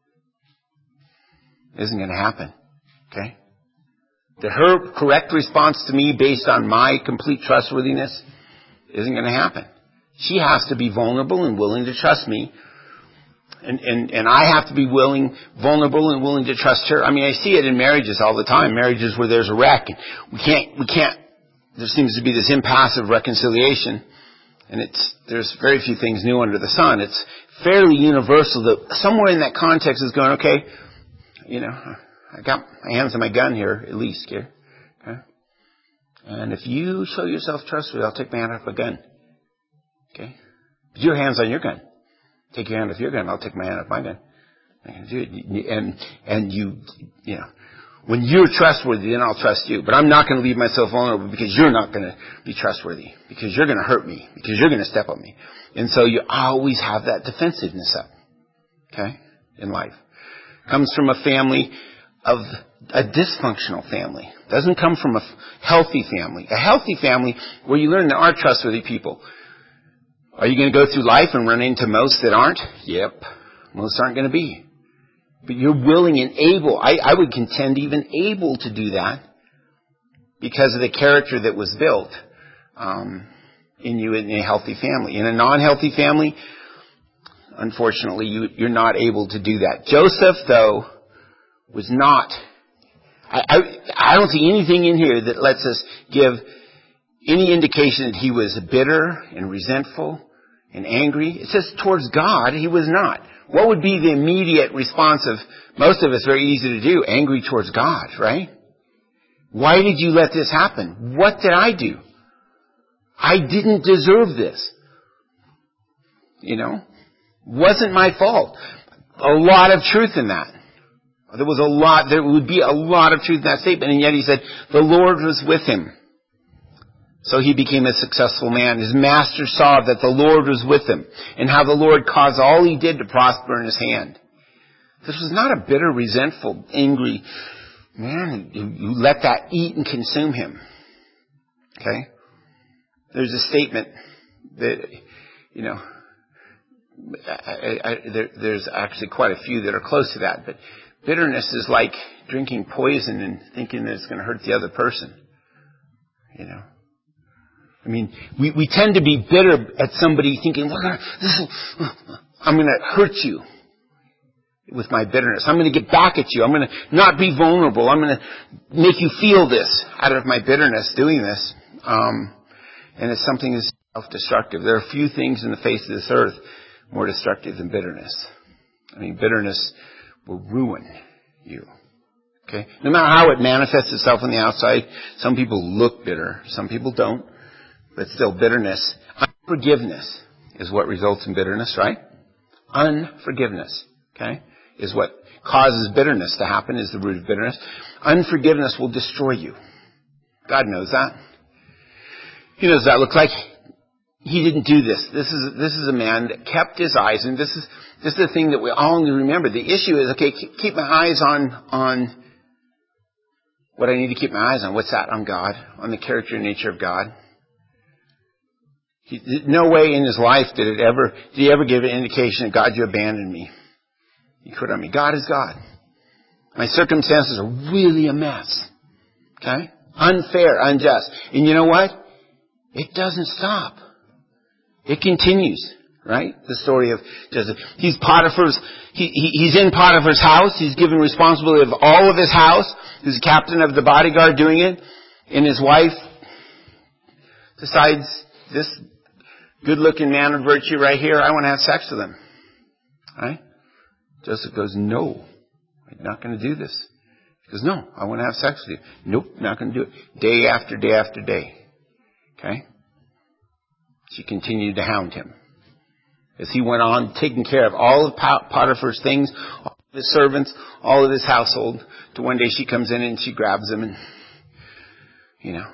isn't going to happen. Okay? That her correct response to me based on my complete trustworthiness isn't going to happen. She has to be vulnerable and willing to trust me. And, and, and I have to be willing, vulnerable and willing to trust her. I mean, I see it in marriages all the time. Marriages where there's a wreck. And we can't, we can't, there seems to be this impasse of reconciliation. And it's, there's very few things new under the sun. It's fairly universal that somewhere in that context is going, okay, you know, I got my hands on my gun here, at least here. Okay? And if you show yourself trustworthy, I'll take my hand off my gun. Okay? Put your hands on your gun. Take your hand off your gun, I'll take my hand off my gun. And, and you, you know, when you're trustworthy, then I'll trust you. But I'm not going to leave myself vulnerable because you're not going to be trustworthy. Because you're going to hurt me. Because you're going to step on me. And so you always have that defensiveness up. Okay? In life. Comes from a family of a dysfunctional family. Doesn't come from a healthy family. A healthy family where you learn there are trustworthy people. Are you going to go through life and run into most that aren't? Yep. Most aren't going to be. But you're willing and able, I, I would contend even able to do that because of the character that was built um, in you in a healthy family. In a non-healthy family, unfortunately, you, you're not able to do that. Joseph, though, was not. I, I, I don't see anything in here that lets us give any indication that he was bitter and resentful and angry. It says towards God, he was not. What would be the immediate response of most of us? Very easy to do. Angry towards God, right? Why did you let this happen? What did I do? I didn't deserve this. You know? Wasn't my fault. A lot of truth in that. There was a lot, there would be a lot of truth in that statement, and yet he said, the Lord was with him. So he became a successful man. His master saw that the Lord was with him, and how the Lord caused all he did to prosper in his hand. This was not a bitter, resentful, angry man who let that eat and consume him. Okay? There's a statement that, you know, I, I, there, there's actually quite a few that are close to that, but bitterness is like drinking poison and thinking that it's going to hurt the other person. You know? I mean, we, we tend to be bitter at somebody thinking, well, this is, I'm going to hurt you with my bitterness. I'm going to get back at you. I'm going to not be vulnerable. I'm going to make you feel this out of my bitterness doing this. Um, and it's something that's self-destructive. There are few things in the face of this earth more destructive than bitterness. I mean, bitterness will ruin you. Okay? No matter how it manifests itself on the outside, some people look bitter. Some people don't. But still, bitterness. Unforgiveness is what results in bitterness, right? Unforgiveness, okay, is what causes bitterness to happen, is the root of bitterness. Unforgiveness will destroy you. God knows that. He knows that looks like he didn't do this. This is this is a man that kept his eyes, and this is this is the thing that we all need to remember. The issue is, okay, keep, keep my eyes on on what I need to keep my eyes on. What's that? On God, on the character and nature of God. He, no way in his life did it ever did he ever give an indication that God, you abandoned me. You quit on me. God is God. My circumstances are really a mess. Okay? Unfair, unjust. And you know what? It doesn't stop. It continues. Right? The story of Joseph. He's Potiphar's, he, he, he's in Potiphar's house. He's given responsibility of all of his house. He's the captain of the bodyguard doing it. And his wife decides, this good-looking man of virtue right here, I want to have sex with him. Right? Joseph goes, no, I'm not going to do this. He goes, no, I want to have sex with you. Nope, not going to do it. Day after day after day. Okay? She continued to hound him. As he went on taking care of all of Potiphar's things, all of his servants, all of his household, to one day she comes in and she grabs him and, you know.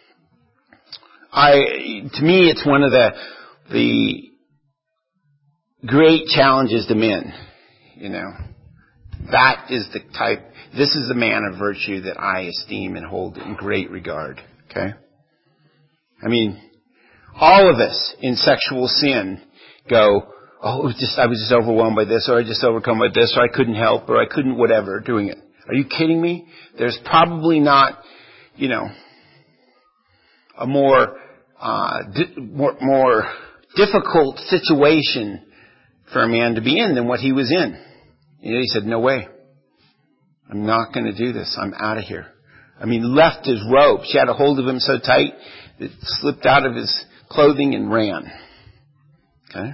I, to me, it's one of the, the great challenges to men, you know. That is the type, this is the man of virtue that I esteem and hold in great regard, okay? I mean, all of us in sexual sin go, oh, it was just, I was just overwhelmed by this, or I just overcome by this, or I couldn't help, or I couldn't whatever doing it. Are you kidding me? There's probably not, you know, a more, uh, di- more, more difficult situation for a man to be in than what he was in. You know, he said, no way. I'm not going to do this. I'm out of here. I mean, left his robe. She had a hold of him so tight that it slipped out of his clothing and ran. Okay?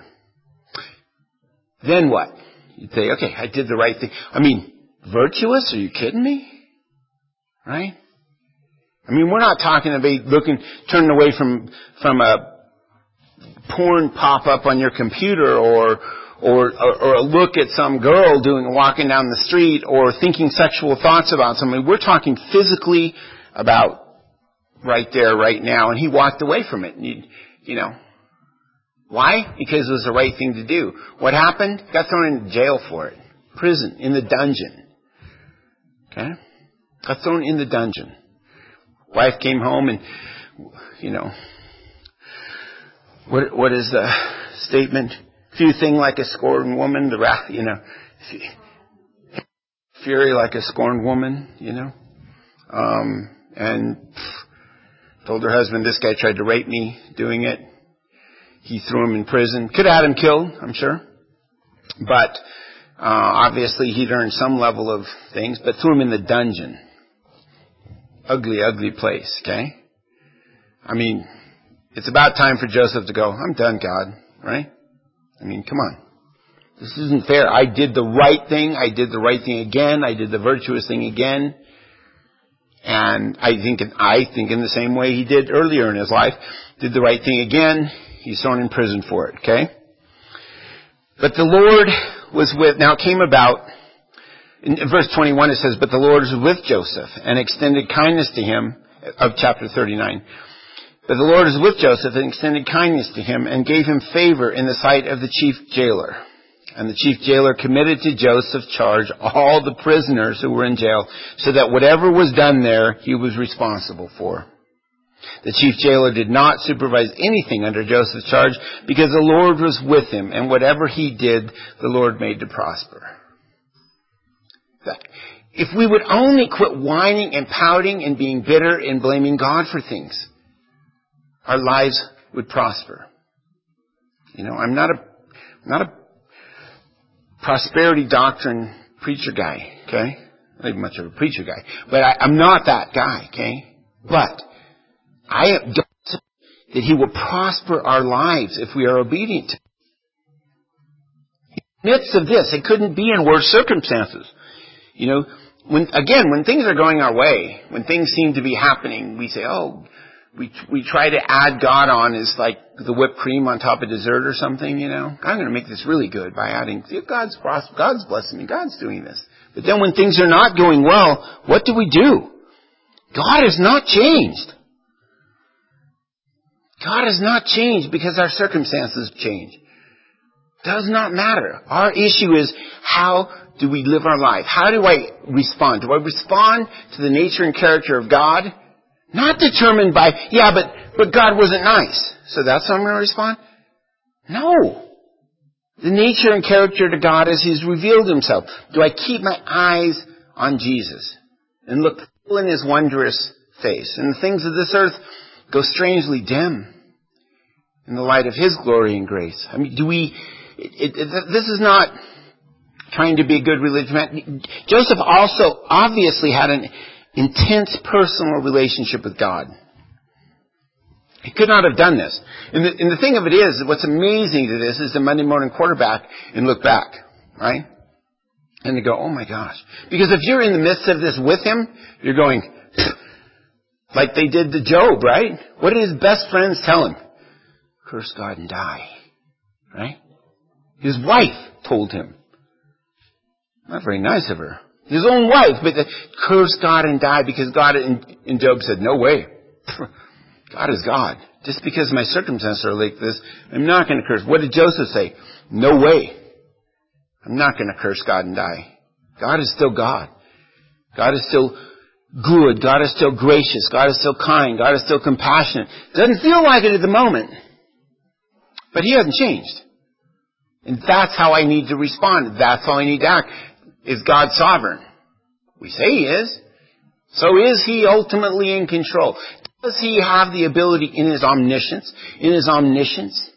Then what? You'd say, okay, I did the right thing. I mean, virtuous? Are you kidding me? Right? I mean, we're not talking about looking, turning away from, from a porn pop-up on your computer or, or, or, or a look at some girl doing, walking down the street or thinking sexual thoughts about somebody. We're talking physically about right there, right now. And he walked away from it. And you, you know. Why? Because it was the right thing to do. What happened? Got thrown into jail for it. Prison. In the dungeon. Okay? Got thrown in the dungeon. Wife came home and, you know, what what is the statement? Few thing like a scorned woman, the wrath, you know, fury like a scorned woman, you know. Um, and told her husband, this guy tried to rape me doing it. He threw him in prison. Could have had him killed, I'm sure. But uh, obviously he'd earned some level of things, but threw him in the dungeon. Ugly, ugly place, okay? I mean, it's about time for Joseph to go, I'm done, God, right? I mean, come on. This isn't fair. I did the right thing. I did the right thing again. I did the virtuous thing again. And I think, I think in the same way he did earlier in his life, did the right thing again. He's thrown in prison for it, okay? But the Lord was with, now it came about, in verse twenty-one it says, but the Lord was with Joseph and extended kindness to him, of chapter thirty-nine. But the Lord was with Joseph and extended kindness to him and gave him favor in the sight of the chief jailer. And the chief jailer committed to Joseph's charge all the prisoners who were in jail, so that whatever was done there, he was responsible for. The chief jailer did not supervise anything under Joseph's charge because the Lord was with him, and whatever he did, the Lord made to prosper. If we would only quit whining and pouting and being bitter and blaming God for things, our lives would prosper. You know, I'm not a, not a prosperity doctrine preacher guy, okay? Not even much of a preacher guy. But I, I'm not that guy, okay? But I am that He will prosper our lives if we are obedient to Him. In the midst of this, it couldn't be in worse circumstances. You know, when, again, when things are going our way, when things seem to be happening, we say, oh, we we try to add God on as like the whipped cream on top of dessert or something, you know. I'm going to make this really good by adding, God's pros- God's blessing me, God's doing this. But then when things are not going well, what do we do? God has not changed. God has not changed because our circumstances change. Does not matter. Our issue is, how do we live our life? How do I respond? Do I respond to the nature and character of God? Not determined by, yeah, but, but God wasn't nice, so that's how I'm going to respond? No. The nature and character to God as He's revealed Himself. Do I keep my eyes on Jesus and look full in His wondrous face? And the things of this earth go strangely dim in the light of His glory and grace. I mean, do we, it, it, this is not trying to be a good religious man. Joseph also obviously had an intense personal relationship with God. He could not have done this. And the, and the thing of it is, what's amazing to this is the Monday morning quarterback and look back, right? And they go, oh my gosh. Because if you're in the midst of this with him, you're going, like they did to Job, right? What did his best friends tell him? Curse God and die, right? His wife told him. Not very nice of her. His own wife, but the, curse God and die, because God, and, and Job said, no way. God is God. Just because my circumstances are like this, I'm not going to curse. What did Joseph say? No way. I'm not going to curse God and die. God is still God. God is still good. God is still gracious. God is still kind. God is still compassionate. Doesn't feel like it at the moment. But He hasn't changed. And that's how I need to respond. That's how I need to act. Is God sovereign? We say He is. So is He ultimately in control? Does He have the ability in His omniscience, in His omniscience,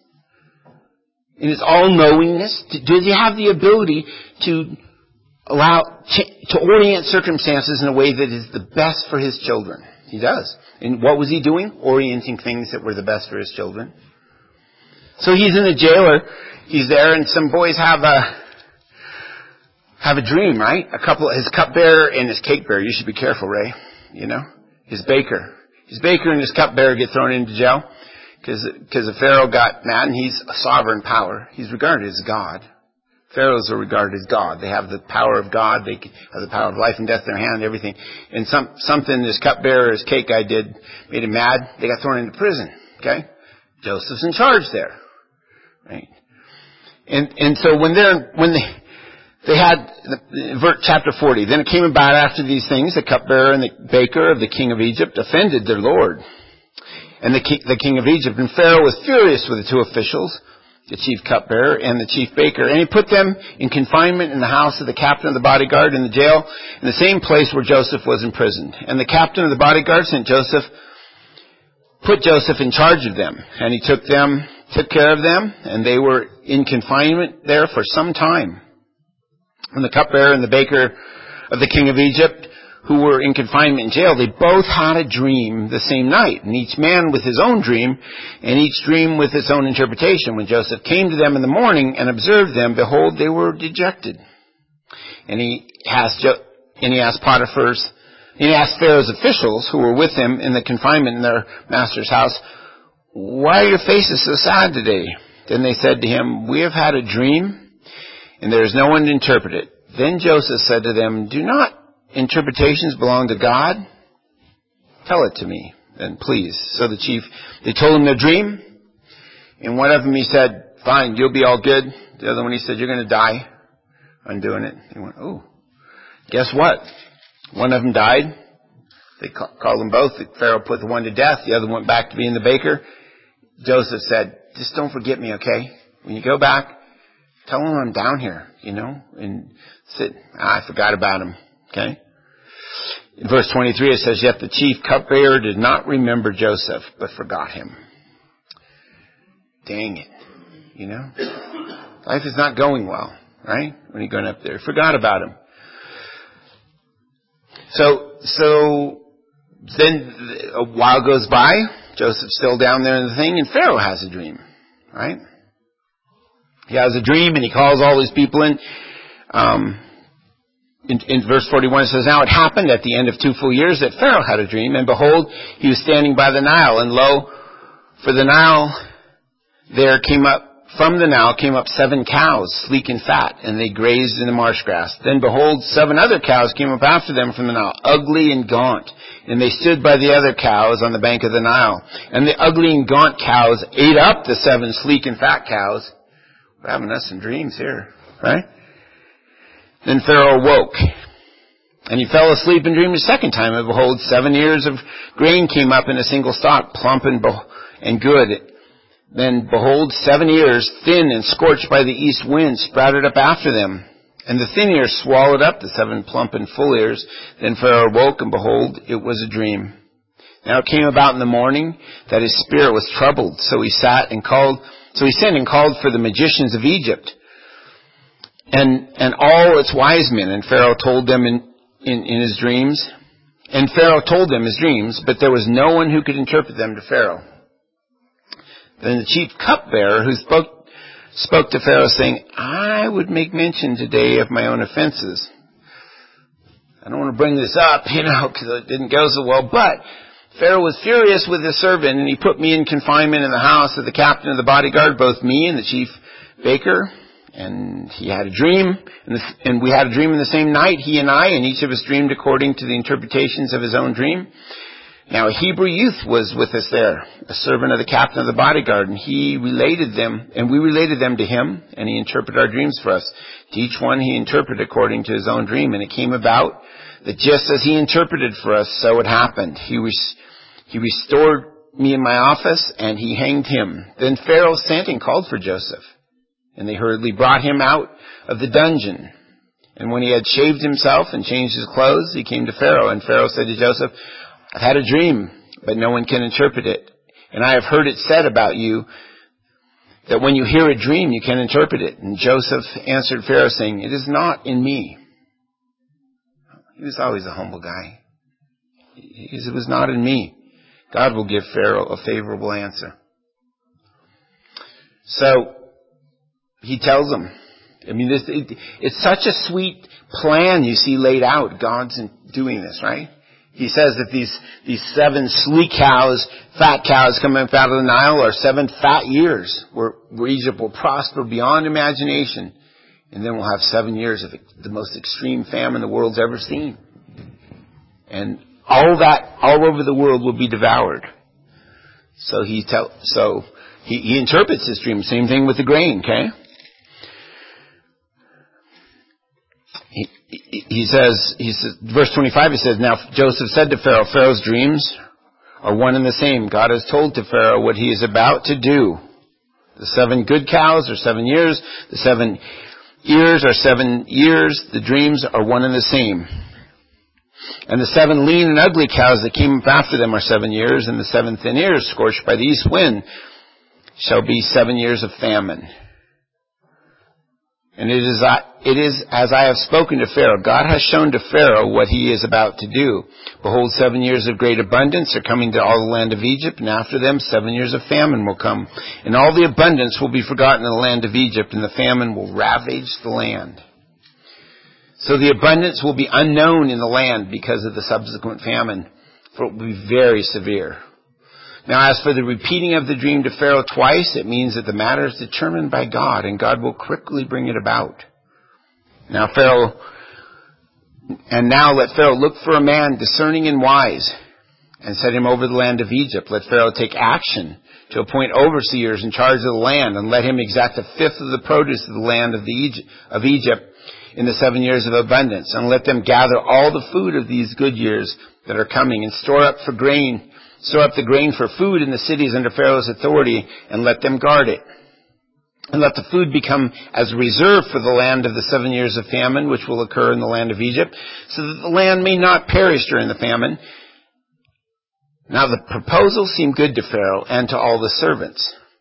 in His all-knowingness? Does He have the ability to allow, to orient circumstances in a way that is the best for His children? He does. And what was He doing? Orienting things that were the best for His children. So He's in the jailer. He's there, and some boys have a have a dream, right? A couple, his cupbearer and his cake bearer. You should be careful, Ray. You know, his baker, his baker and his cupbearer get thrown into jail because because the Pharaoh got mad, and he's a sovereign power. He's regarded as God. Pharaohs are regarded as God. They have the power of God. They have the power of life and death in their hand and everything. And some something this cupbearer, his cake guy did, made him mad. They got thrown into prison. Okay, Joseph's in charge there, right? And and so when they're when they they had chapter forty, then it came about after these things, the cupbearer and the baker of the king of Egypt offended their lord, and the king, the king of Egypt, and Pharaoh was furious with the two officials, the chief cupbearer and the chief baker, and he put them in confinement in the house of the captain of the bodyguard in the jail, in the same place where Joseph was imprisoned. And the captain of the bodyguard sent Joseph, put Joseph in charge of them, and he took them. took care of them, and they were in confinement there for some time. And the cupbearer and the baker of the king of Egypt, who were in confinement in jail, they both had a dream the same night, and each man with his own dream, and each dream with its own interpretation. When Joseph came to them in the morning and observed them, behold, they were dejected. And he asked, jo- and he asked Potiphar's, and he asked Pharaoh's officials who were with him in the confinement in their master's house, why are your faces so sad today? Then they said to him, we have had a dream, and there is no one to interpret it. Then Joseph said to them, do not interpretations belong to God? Tell it to me, then, please. So the chief, they told him their dream, and one of them he said, fine, you'll be all good. The other one he said, you're going to die. I'm doing it. He went, oh, guess what? One of them died. They called them both. The Pharaoh put the one to death. The other went back to being the baker. Joseph said, just don't forget me, okay? When you go back, tell him I'm down here, you know, and said, ah, I forgot about him, okay? In verse twenty-three, it says, yet the chief cupbearer did not remember Joseph, but forgot him. dang it. You know? Life is not going well, right? When you're going up there. Forgot about him. So, so, then a while goes by. Joseph's still down there in the thing, and Pharaoh has a dream, right? He has a dream, and he calls all these people in. Um, in, in verse forty-one, it says, "Now it happened at the end of two full years that Pharaoh had a dream, and behold, he was standing by the Nile, and lo, for the Nile there came up, from the Nile came up seven cows, sleek and fat, and they grazed in the marsh grass. Then behold, seven other cows came up after them from the Nile, ugly and gaunt. And they stood by the other cows on the bank of the Nile. And the ugly and gaunt cows ate up the seven sleek and fat cows." We're having us some dreams here, right? Then Pharaoh awoke, and he fell asleep and dreamed a second time. And behold, seven ears of grain came up in a single stalk, plump and, bo- and good. Then behold, seven ears, thin and scorched by the east wind, sprouted up after them. And the thin ears swallowed up the seven plump and full ears. Then Pharaoh awoke, and behold, it was a dream. Now it came about in the morning that his spirit was troubled. So he sat and called, so he sent and called for the magicians of Egypt, and, and all its wise men. And Pharaoh told them in, in, in his dreams, and Pharaoh told them his dreams, but there was no one who could interpret them to Pharaoh. Then the chief cupbearer who spoke, spoke to Pharaoh, saying, "I would make mention today of my own offenses." I don't want to bring this up, you know, because it didn't go so well, but Pharaoh was furious with his servant, and he put me in confinement in the house of the captain of the bodyguard, both me and the chief baker. And he had a dream, and, the, and we had a dream in the same night, he and I, and each of us dreamed according to the interpretations of his own dream. Now a Hebrew youth was with us there, a servant of the captain of the bodyguard, and he related them, and we related them to him, and he interpreted our dreams for us. To each one he interpreted according to his own dream, and it came about that just as he interpreted for us, so it happened. He res- he restored me in my office, and he hanged him. Then Pharaoh sent and called for Joseph, and they hurriedly brought him out of the dungeon. And when he had shaved himself and changed his clothes, he came to Pharaoh, and Pharaoh said to Joseph, "I've had a dream, but no one can interpret it. And I have heard it said about you that when you hear a dream, you can interpret it." And Joseph answered Pharaoh, saying, "It is not in me." He was always a humble guy. He said, "It was not in me." God will give Pharaoh a favorable answer. So he tells him, I mean, this, it, it's such a sweet plan you see laid out. God's doing this, right? He says that these, these seven sleek cows, fat cows coming up out of the Nile are seven fat years where, where Egypt will prosper beyond imagination. And then we'll have seven years of the most extreme famine the world's ever seen. And all that, all over the world will be devoured. So he tell, so he, he interprets his dream. Same thing with the grain, okay? He, he, he says, he says, verse twenty-five, he says, "Now Joseph said to Pharaoh, Pharaoh's dreams are one and the same. God has told to Pharaoh what he is about to do. The seven good cows are seven years. The seven ears are seven years. The dreams are one and the same. And the seven lean and ugly cows that came up after them are seven years. And the seven thin ears, scorched by the east wind, shall be seven years of famine. And it is, it is as I have spoken to Pharaoh. God has shown to Pharaoh what he is about to do. Behold, seven years of great abundance are coming to all the land of Egypt, and after them seven years of famine will come. And all the abundance will be forgotten in the land of Egypt, and the famine will ravage the land. So the abundance will be unknown in the land because of the subsequent famine, for it will be very severe. Now, as for the repeating of the dream to Pharaoh twice, it means that the matter is determined by God, and God will quickly bring it about. Now, Pharaoh, and now let Pharaoh look for a man discerning and wise, and set him over the land of Egypt. Let Pharaoh take action to appoint overseers in charge of the land, and let him exact a fifth of the produce of the land of, the Egypt, of Egypt in the seven years of abundance, and let them gather all the food of these good years that are coming, and store up for grain, store up the grain for food in the cities under Pharaoh's authority, and let them guard it. And let the food become as a reserve for the land of the seven years of famine, which will occur in the land of Egypt, so that the land may not perish during the famine. Now the proposal seemed good to Pharaoh and to all the servants.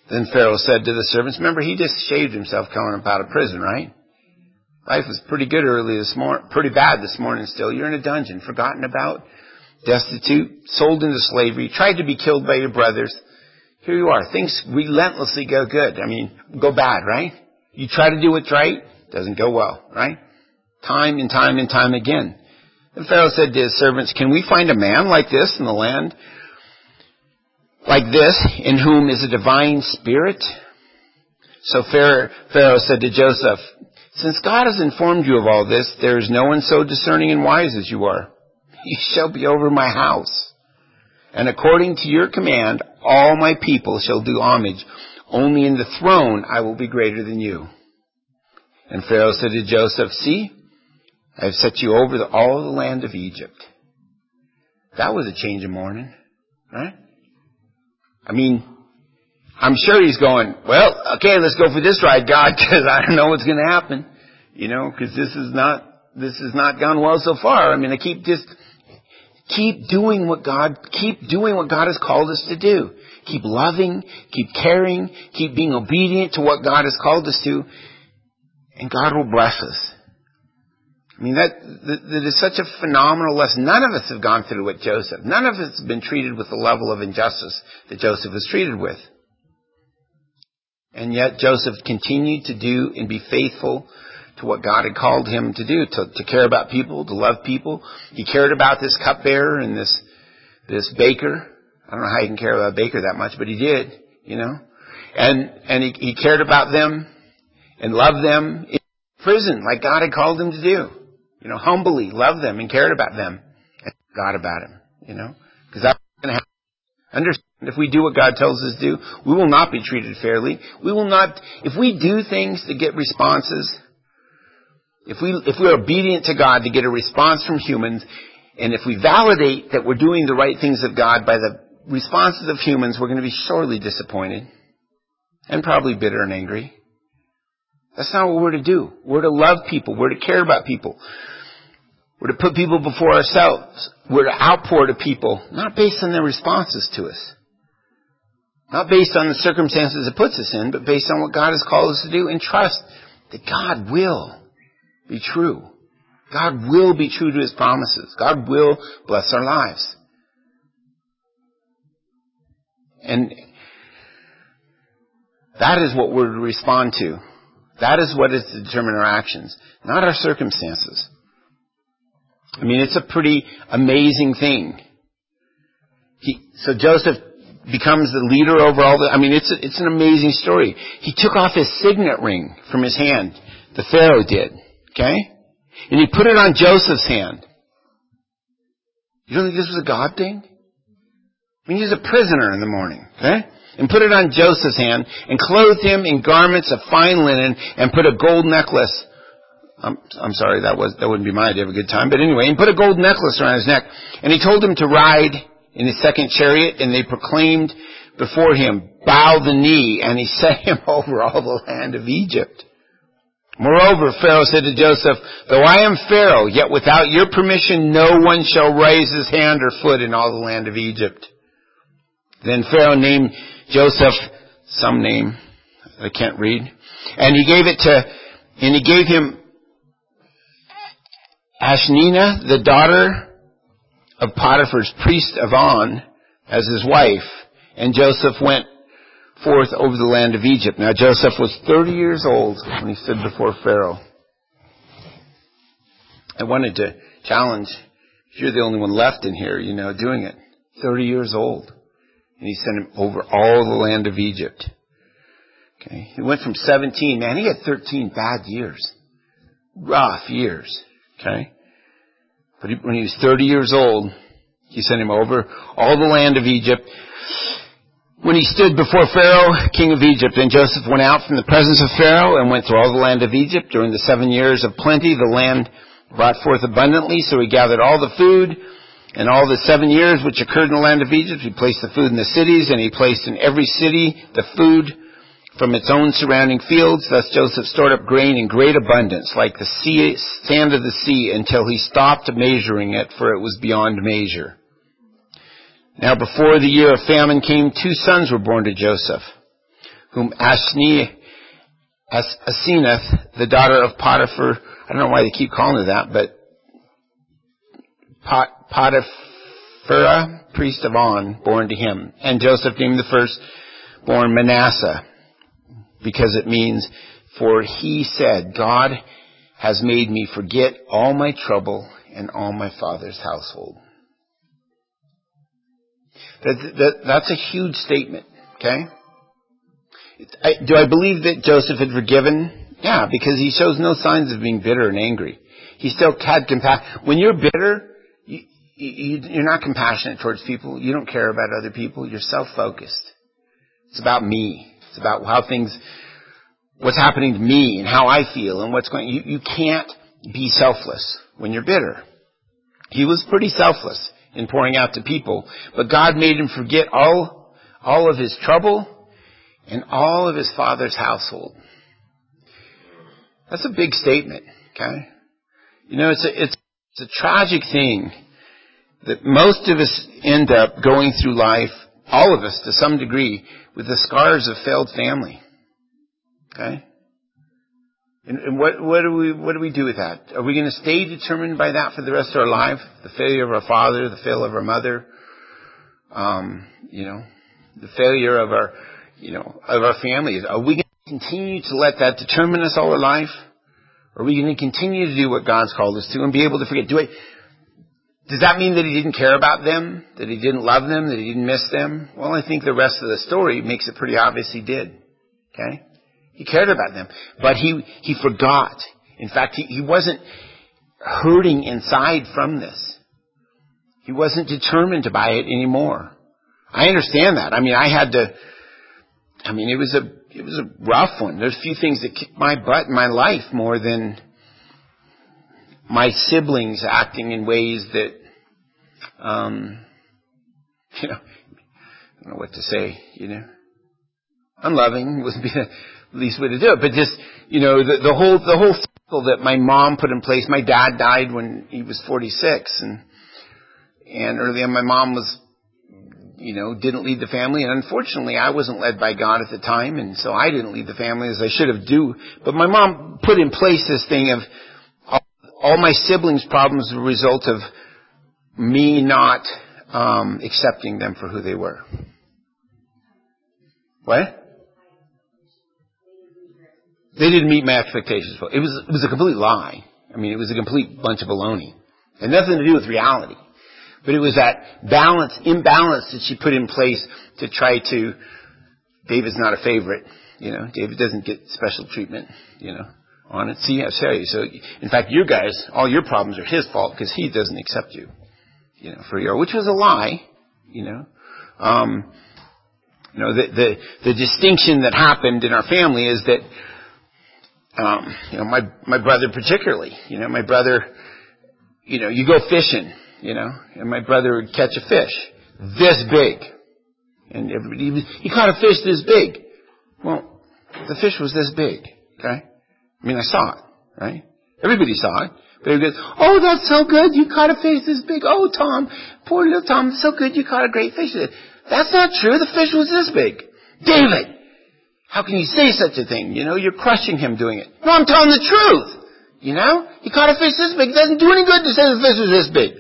Then Pharaoh said to the servants, remember, he just shaved himself coming up out of prison, right? Life was pretty good early this morning, pretty bad this morning still. You're in a dungeon, forgotten about, destitute, sold into slavery, tried to be killed by your brothers. Here you are. Things relentlessly go good. I mean, go bad, right? You try to do what's right, doesn't go well, right? Time and time and time again. And Pharaoh said to his servants, can we find a man like this in the land? Like this, in whom is a divine spirit? So Pharaoh said to Joseph, since God has informed you of all this, there is no one so discerning and wise as you are. You shall be over my house. And according to your command, all my people shall do homage. Only in the throne I will be greater than you. And Pharaoh said to Joseph, see, I have set you over the, all the land of Egypt. That was a change of morning, right? I mean, I'm sure he's going, well, okay, let's go for this ride, God, because I don't know what's going to happen, you know, because this is not, this has not gone well so far. I mean, I keep just, keep doing what God, keep doing what God has called us to do. Keep loving, keep caring, keep being obedient to what God has called us to, and God will bless us. I mean, that, that, that is such a phenomenal lesson. None of us have gone through what Joseph. None of us have been treated with the level of injustice that Joseph was treated with. And yet Joseph continued to do and be faithful to what God had called him to do, to, to care about people, to love people. He cared about this cupbearer and this, this baker. I don't know how you can care about a baker that much, but he did, you know. And, and he, he cared about them and loved them in prison like God had called him to do. You know, humbly loved them and cared about them and God about him, you know, because that's going to happen. Understand, if we do what God tells us to do, we will not be treated fairly. We will not, if we do things to get responses, if we, if we're obedient to God to get a response from humans, and if we validate that we're doing the right things of God by the responses of humans, we're going to be sorely disappointed and probably bitter and angry. That's not what we're to do. We're to love people. We're to care about people. We're to put people before ourselves. We're to outpour to people, not based on their responses to us. Not based on the circumstances it puts us in, but based on what God has called us to do, and trust that God will be true. God will be true to His promises. God will bless our lives. And that is what we're to respond to. That is what is to determine our actions, not our circumstances. I mean, it's a pretty amazing thing. He, so Joseph becomes the leader over all the, I mean, it's a, it's an amazing story. He took off his signet ring from his hand. The Pharaoh did. Okay? And he put it on Joseph's hand. You don't think this was a God thing? I mean, he was a prisoner in the morning. Okay? And put it on Joseph's hand, and clothed him in garments of fine linen, and put a gold necklace. I'm, I'm sorry, that was that wouldn't be my idea of a good time. But anyway, and put a gold necklace around his neck. And he told him to ride in his second chariot, and they proclaimed before him, bow the knee, and he set him over all the land of Egypt. Moreover, Pharaoh said to Joseph, though I am Pharaoh, yet without your permission no one shall raise his hand or foot in all the land of Egypt. Then Pharaoh named Joseph some name I can't read, and he gave it to, and he gave him Ashnina, the daughter of Potiphar's priest of On, as his wife. And Joseph went forth over the land of Egypt. Now Joseph was thirty years old when he stood before Pharaoh. I wanted to challenge, if you're the only one left in here, you know, doing it. thirty years old. And he sent him over all the land of Egypt. Okay. He went from seventeen, man, he had thirteen bad years. Rough years. Okay. But he, when he was thirty years old, he sent him over all the land of Egypt. When he stood before Pharaoh, king of Egypt, and Joseph went out from the presence of Pharaoh and went through all the land of Egypt during the seven years of plenty. The land brought forth abundantly, so he gathered all the food. And all the seven years which occurred in the land of Egypt, he placed the food in the cities, and he placed in every city the food from its own surrounding fields. Thus Joseph stored up grain in great abundance, like the sea, sand of the sea, until he stopped measuring it, for it was beyond measure. Now before the year of famine came, two sons were born to Joseph, whom Ashni, As- Asenath, the daughter of Potiphar, I don't know why they keep calling her that, but Pot- Potiphar, priest of On, born to him. And Joseph named the firstborn Manasseh, because it means, for he said, God has made me forget all my trouble and all my father's household. That, that, that's a huge statement, okay? I, do I believe that Joseph had forgiven? Yeah, because he shows no signs of being bitter and angry. He still had compassion. When you're bitter, you, you, you're not compassionate towards people. You don't care about other people. You're self-focused. It's about me. It's about how things, what's happening to me and how I feel and what's going. You, you can't be selfless when you're bitter. He was pretty selfless in pouring out to people, but God made him forget all, all of his trouble and all of his father's household. That's a big statement, okay? You know, it's a, it's, it's a tragic thing that most of us end up going through life, all of us to some degree, with the scars of failed family. Okay? And, and what, what do we, what do we do with that? Are we going to stay determined by that for the rest of our life? The failure of our father, the failure of our mother, um, you know, the failure of our, you know, of our families. Are we going to continue to let that determine us all our life? Or are we going to continue to do what God's called us to and be able to forget? Do I, does that mean that he didn't care about them? That he didn't love them? That he didn't miss them? Well, I think the rest of the story makes it pretty obvious he did. Okay? He cared about them. But he, he forgot. In fact, he, he wasn't hurting inside from this. He wasn't determined to buy it anymore. I understand that. I mean, I had to, I mean, it was a, it was a rough one. There's a few things that kicked my butt in my life more than my siblings acting in ways that, um, you know, I don't know what to say, you know. Unloving would be the least way to do it. But just, you know, the, the whole, the whole cycle that my mom put in place. My dad died when he was forty-six, and, and early on my mom was, you know, didn't lead the family. And unfortunately, I wasn't led by God at the time, and so I didn't lead the family as I should have do. But my mom put in place this thing of all, all my siblings' problems were a result of me not um, accepting them for who they were. What? They didn't meet my expectations. It was, it was a complete lie. I mean, it was a complete bunch of baloney. It had nothing to do with reality. But it was that balance, imbalance that she put in place to try to, David's not a favorite, you know, David doesn't get special treatment, you know, on it. See, I tell you. So, in fact, you guys, all your problems are his fault because he doesn't accept you, you know, for your, which was a lie, you know. Um, you know, the, the, the distinction that happened in our family is that, um, you know, my, my brother particularly, you know, my brother, you know, you go fishing, you know, and my brother would catch a fish this big. And everybody, he caught a fish this big. Well, the fish was this big, okay? I mean, I saw it, right? Everybody saw it. But everybody goes, oh, that's so good, you caught a fish this big. Oh, Tom, poor little Tom, so good, you caught a great fish. That's not true, the fish was this big. David, how can you say such a thing? You know, you're crushing him doing it. No, I'm telling the truth. You know, he caught a fish this big. It doesn't do any good to say the fish was this big.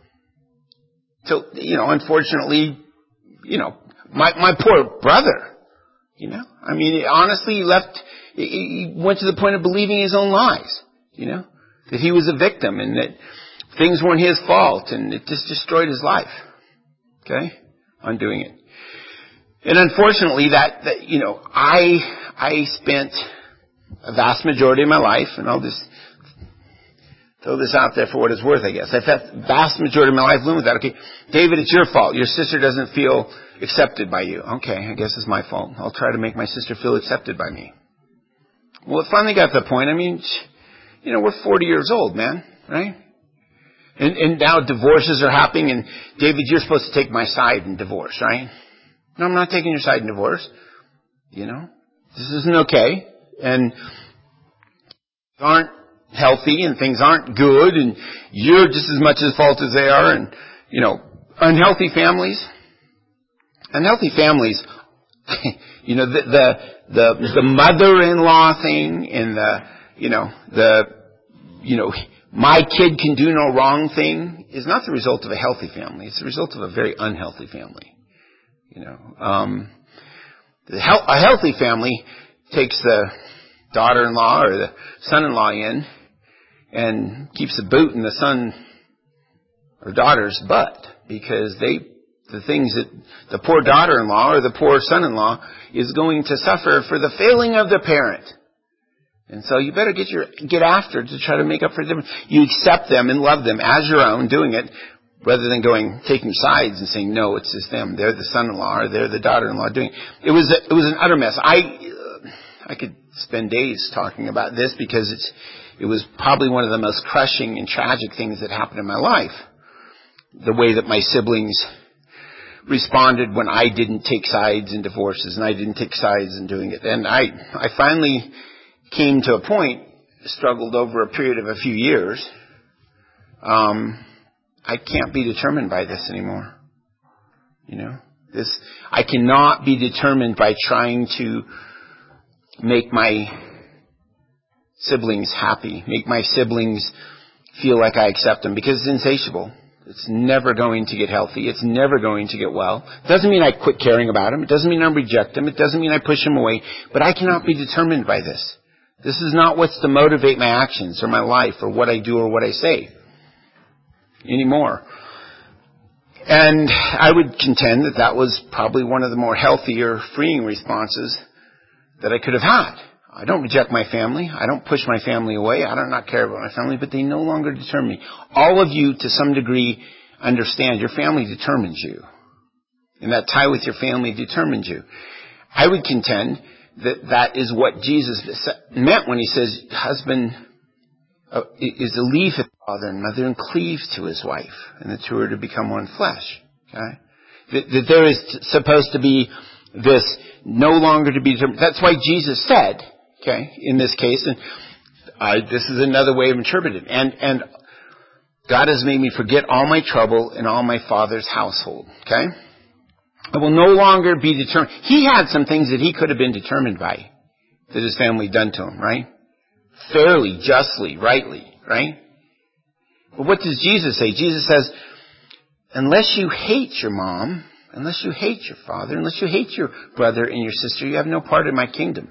So, you know, unfortunately, you know, my, my poor brother, you know, I mean, honestly, he left, he went to the point of believing his own lies, you know, that he was a victim and that things weren't his fault, and it just destroyed his life. Okay? Undoing it. And unfortunately, that, that, you know, I, I spent a vast majority of my life, and I'll just throw this out there for what it's worth, I guess. I've had the vast majority of my life living with that. Okay, David, it's your fault. Your sister doesn't feel accepted by you. Okay, I guess it's my fault. I'll try to make my sister feel accepted by me. Well, it finally got to the point, I mean, you know, we're forty years old, man, right? And, and now divorces are happening, and David, you're supposed to take my side in divorce, right? No, I'm not taking your side in divorce. You know, this isn't okay. And aren't healthy, and things aren't good, and you're just as much at fault as they are. And, you know, unhealthy families, unhealthy families, You know, the, the, the, the mother-in-law thing and the, you know, the, you know, my kid can do no wrong thing is not the result of a healthy family. It's the result of a very unhealthy family. You know, um, the he- a healthy family takes the daughter-in-law or the son-in-law in and keeps a boot in the son or daughter's butt, because they, the things that the poor daughter-in-law or the poor son-in-law is going to suffer for the failing of the parent. And so you better get your, get after to try to make up for them. You accept them and love them as your own, doing it, rather than going, taking sides and saying, no, it's just them. They're the son-in-law or they're the daughter-in-law doing it. It was, a, it was an utter mess. I, uh, I could spend days talking about this because it's, it was probably one of the most crushing and tragic things that happened in my life. The way that my siblings responded when I didn't take sides in divorces and I didn't take sides in doing it. And I, I finally came to a point, struggled over a period of a few years. Um, I can't be determined by this anymore. You know, this, I cannot be determined by trying to make my siblings happy, make my siblings feel like I accept them, because it's insatiable. It's never going to get healthy. It's never going to get well. It doesn't mean I quit caring about them. It doesn't mean I reject them. It doesn't mean I push them away. But I cannot be determined by this. This is not what's to motivate my actions or my life or what I do or what I say anymore. And I would contend that that was probably one of the more healthier, freeing responses that I could have had. I don't reject my family. I don't push my family away. I do not care about my family, but they no longer determine me. All of you, to some degree, understand your family determines you. And that tie with your family determines you. I would contend that that is what Jesus meant when he says, husband uh, is to leave his father and mother and cleave to his wife, and the two are to become one flesh. Okay? That, that there is t- supposed to be this no longer to be determined. That's why Jesus said, okay, in this case, and uh, this is another way of interpreting it. And, and God has made me forget all my trouble in all my Father's household. Okay? I will no longer be determined. He had some things that he could have been determined by that his family done to him, right? Fairly, justly, rightly, right? But what does Jesus say? Jesus says, unless you hate your mom, unless you hate your father, unless you hate your brother and your sister, you have no part in my kingdom.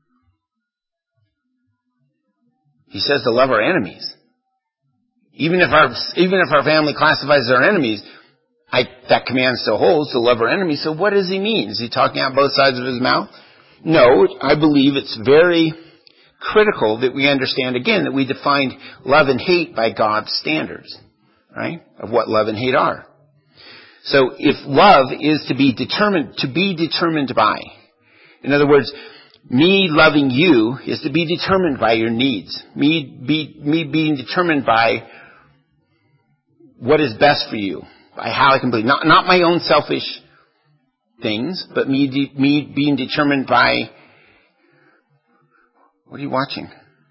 He says to love our enemies. Even if our, even if our family classifies as our enemies, I, that command still holds, to love our enemies. So what does he mean? Is he talking out both sides of his mouth? No, I believe it's very critical that we understand, again, that we defined love and hate by God's standards, right? Of what love and hate are. So if love is to be determined, to be determined by, in other words, me loving you is to be determined by your needs. Me, be, me being determined by what is best for you, by how I can believe. Not, not my own selfish things, but me, de, me being determined by, what are you watching?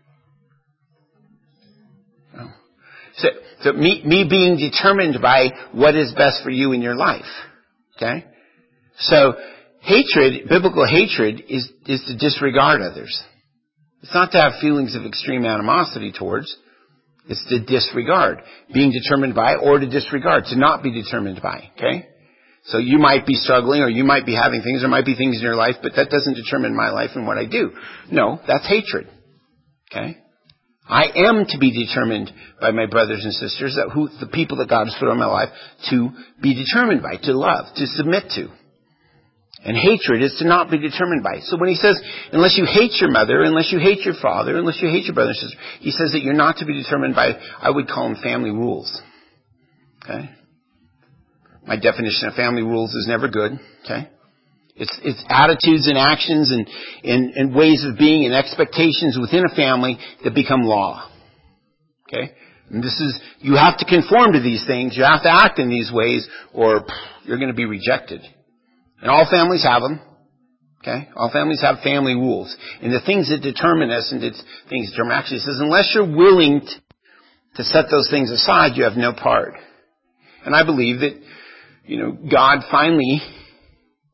Oh. So, so me, me being determined by what is best for you in your life. Okay? So, hatred, biblical hatred, is, is to disregard others. It's not to have feelings of extreme animosity towards. It's to disregard. Being determined by or to disregard. To not be determined by. Okay? So you might be struggling or you might be having things. There might be things in your life, but that doesn't determine my life and what I do. No, that's hatred. Okay? I am to be determined by my brothers and sisters, that who, the people that God has put in my life, to be determined by, to love, to submit to. And hatred is to not be determined by. So when he says, unless you hate your mother, unless you hate your father, unless you hate your brother and sister, he says that you're not to be determined by, I would call them family rules. Okay? My definition of family rules is never good. Okay? It's, it's attitudes and actions and, and, and ways of being and expectations within a family that become law. Okay? And this is, you have to conform to these things. You have to act in these ways or pff, you're going to be rejected. And all families have them. Okay? All families have family rules. And the things that determine us and it's things that determine, actually it says, unless you're willing to, to set those things aside, you have no part. And I believe that, you know, God finally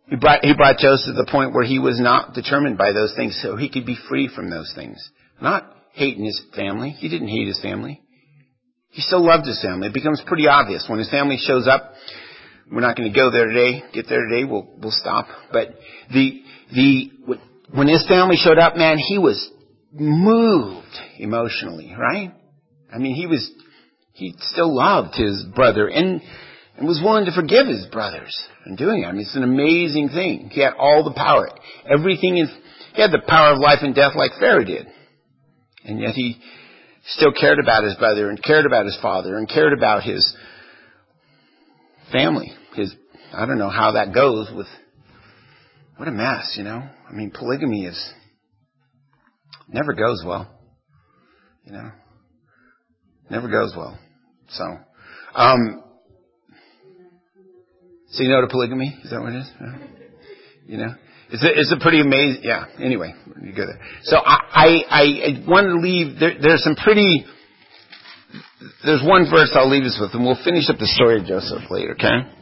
He brought, he brought Joseph to the point where he was not determined by those things so he could be free from those things. Not hating his family. He didn't hate his family. He still loved his family. It becomes pretty obvious when his family shows up. We're not going to go there today. Get there today. We'll, we'll stop. But the, the, when his family showed up, man, he was moved emotionally, right? I mean, he was, he still loved his brother and, and was willing to forgive his brothers in doing it. I mean, it's an amazing thing. He had all the power. Everything is, he had the power of life and death like Pharaoh did. And yet he still cared about his brother and cared about his father and cared about his family. His, I don't know how that goes with, what a mess, you know. I mean, polygamy is, never goes well, you know. Never goes well. So, um, so you know to polygamy? Is that what it is? Yeah. You know? It's a, it's a pretty amazing, yeah, anyway, you go there. So I, I, I want to leave, there, there's some pretty, there's one verse I'll leave us with, and we'll finish up the story of Joseph later, okay?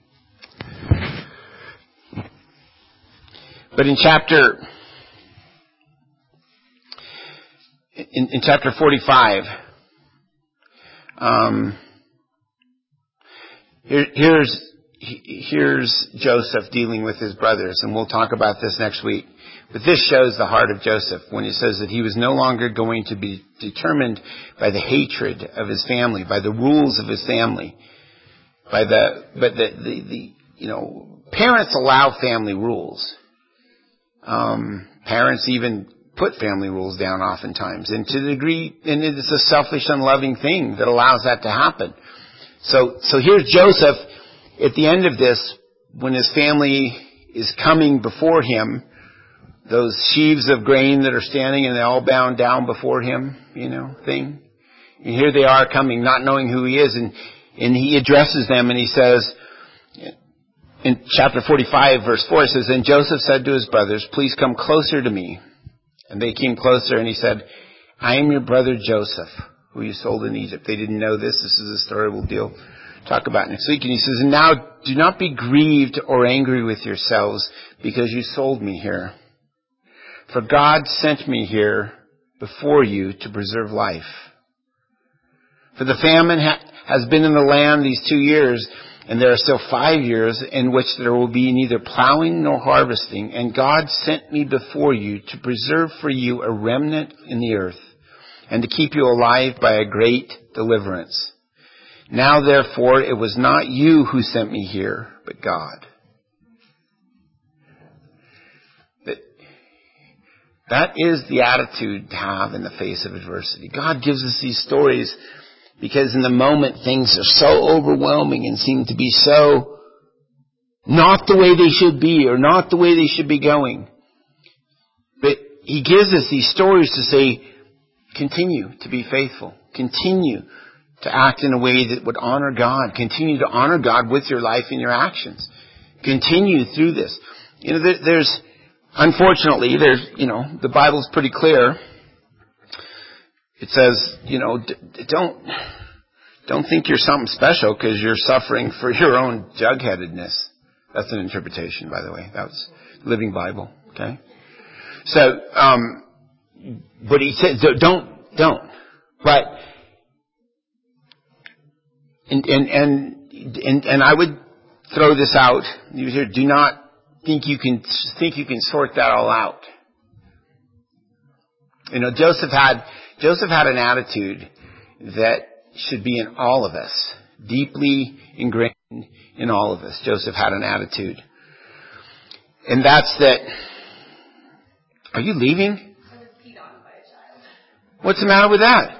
But in chapter, in, in chapter forty-five, um, here, here's, Here's Joseph dealing with his brothers, and we'll talk about this next week. But this shows the heart of Joseph when he says that he was no longer going to be determined by the hatred of his family, by the rules of his family, by the, but the, the, the you know, parents allow family rules. Um, parents even put family rules down oftentimes, and to the degree, and it's a selfish, unloving thing that allows that to happen. So, so here's Joseph. At the end of this, when his family is coming before him, those sheaves of grain that are standing and they all bound down before him, you know, thing. And here they are coming, not knowing who he is, and, and he addresses them and he says, in chapter forty-five, verse four, it says, "And Joseph said to his brothers, 'Please come closer to me.' And they came closer and he said, 'I am your brother Joseph, who you sold in Egypt.'" They didn't know this. This is a story we'll deal talk about next week. And he says, "And now do not be grieved or angry with yourselves because you sold me here. For God sent me here before you to preserve life. For the famine ha- has been in the land these two years, and there are still five years in which there will be neither plowing nor harvesting. And God sent me before you to preserve for you a remnant in the earth, and to keep you alive by a great deliverance. Now, therefore, it was not you who sent me here, but God." That, that is the attitude to have in the face of adversity. God gives us these stories because in the moment things are so overwhelming and seem to be so not the way they should be or not the way they should be going. But He gives us these stories to say, continue to be faithful. Continue to act in a way that would honor God. Continue to honor God with your life and your actions. Continue through this. You know, there, there's, unfortunately, there's, you know, the Bible's pretty clear. It says, you know, d- don't, don't think you're something special because you're suffering for your own jugheadedness. That's an interpretation, by the way. That was Living Bible, okay? So, um, but he says, don't, don't. But, And, and, and, and, and I would throw this out. You hear, do not think you can, think you can sort that all out. You know, Joseph had, Joseph had an attitude that should be in all of us. Deeply ingrained in all of us. Joseph had an attitude. And that's that, are you leaving? I was peed on by a child. What's the matter with that?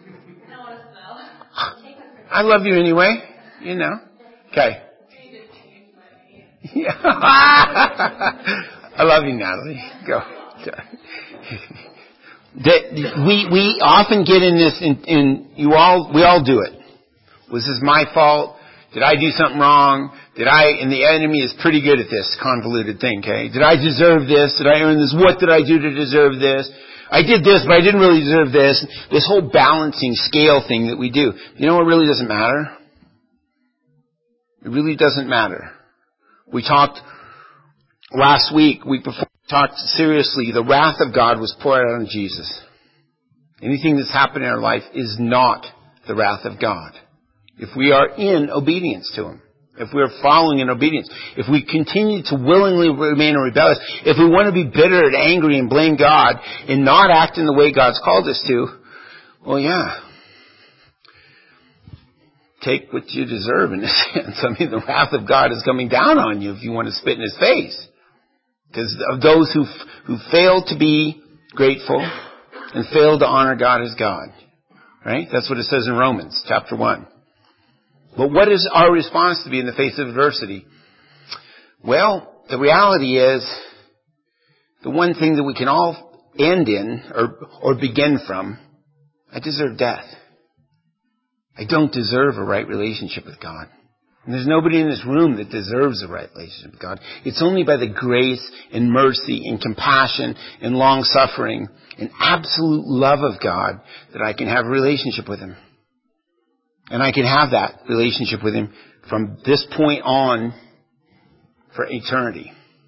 I love you anyway, you know. Okay. Yeah. I love you, Natalie. Go. That we we often get in this, in, in you all we all do it. Was this my fault? Did I do something wrong? Did I? And the enemy is pretty good at this convoluted thing. Okay. Did I deserve this? Did I earn this? What did I do to deserve this? I did this, but I didn't really deserve this. This whole balancing scale thing that we do. You know what really doesn't matter? It really doesn't matter. We talked last week, week before, we talked seriously, the wrath of God was poured out on Jesus. Anything that's happened in our life is not the wrath of God. If we are in obedience to Him, if we are following in obedience, if we continue to willingly remain rebellious, if we want to be bitter and angry and blame God and not act in the way God's called us to, well, yeah, take what you deserve in a sense. I mean, the wrath of God is coming down on you if you want to spit in His face. Because of those who who fail to be grateful and fail to honor God as God. Right? That's what it says in Romans chapter one. But what is our response to be in the face of adversity? Well, the reality is, the one thing that we can all end in or or begin from, I deserve death. I don't deserve a right relationship with God. And there's nobody in this room that deserves a right relationship with God. It's only by the grace and mercy and compassion and long-suffering and absolute love of God that I can have a relationship with Him. And I can have that relationship with Him from this point on for eternity.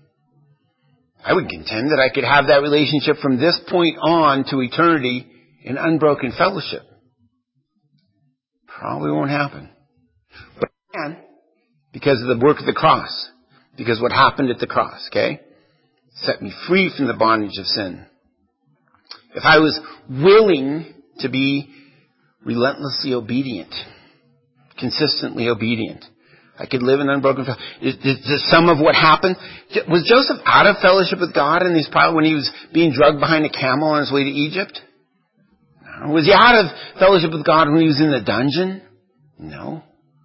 I would contend that I could have that relationship from this point on to eternity in unbroken fellowship. Probably won't happen. But it can, because of the work of the cross. Because what happened at the cross, okay? Set me free from the bondage of sin. If I was willing to be relentlessly obedient, consistently obedient, I could live in unbroken fellowship. Is, is some of what happened? Was Joseph out of fellowship with God in these probably when he was being drugged behind a camel on his way to Egypt? No. Was he out of fellowship with God when he was in the dungeon? No.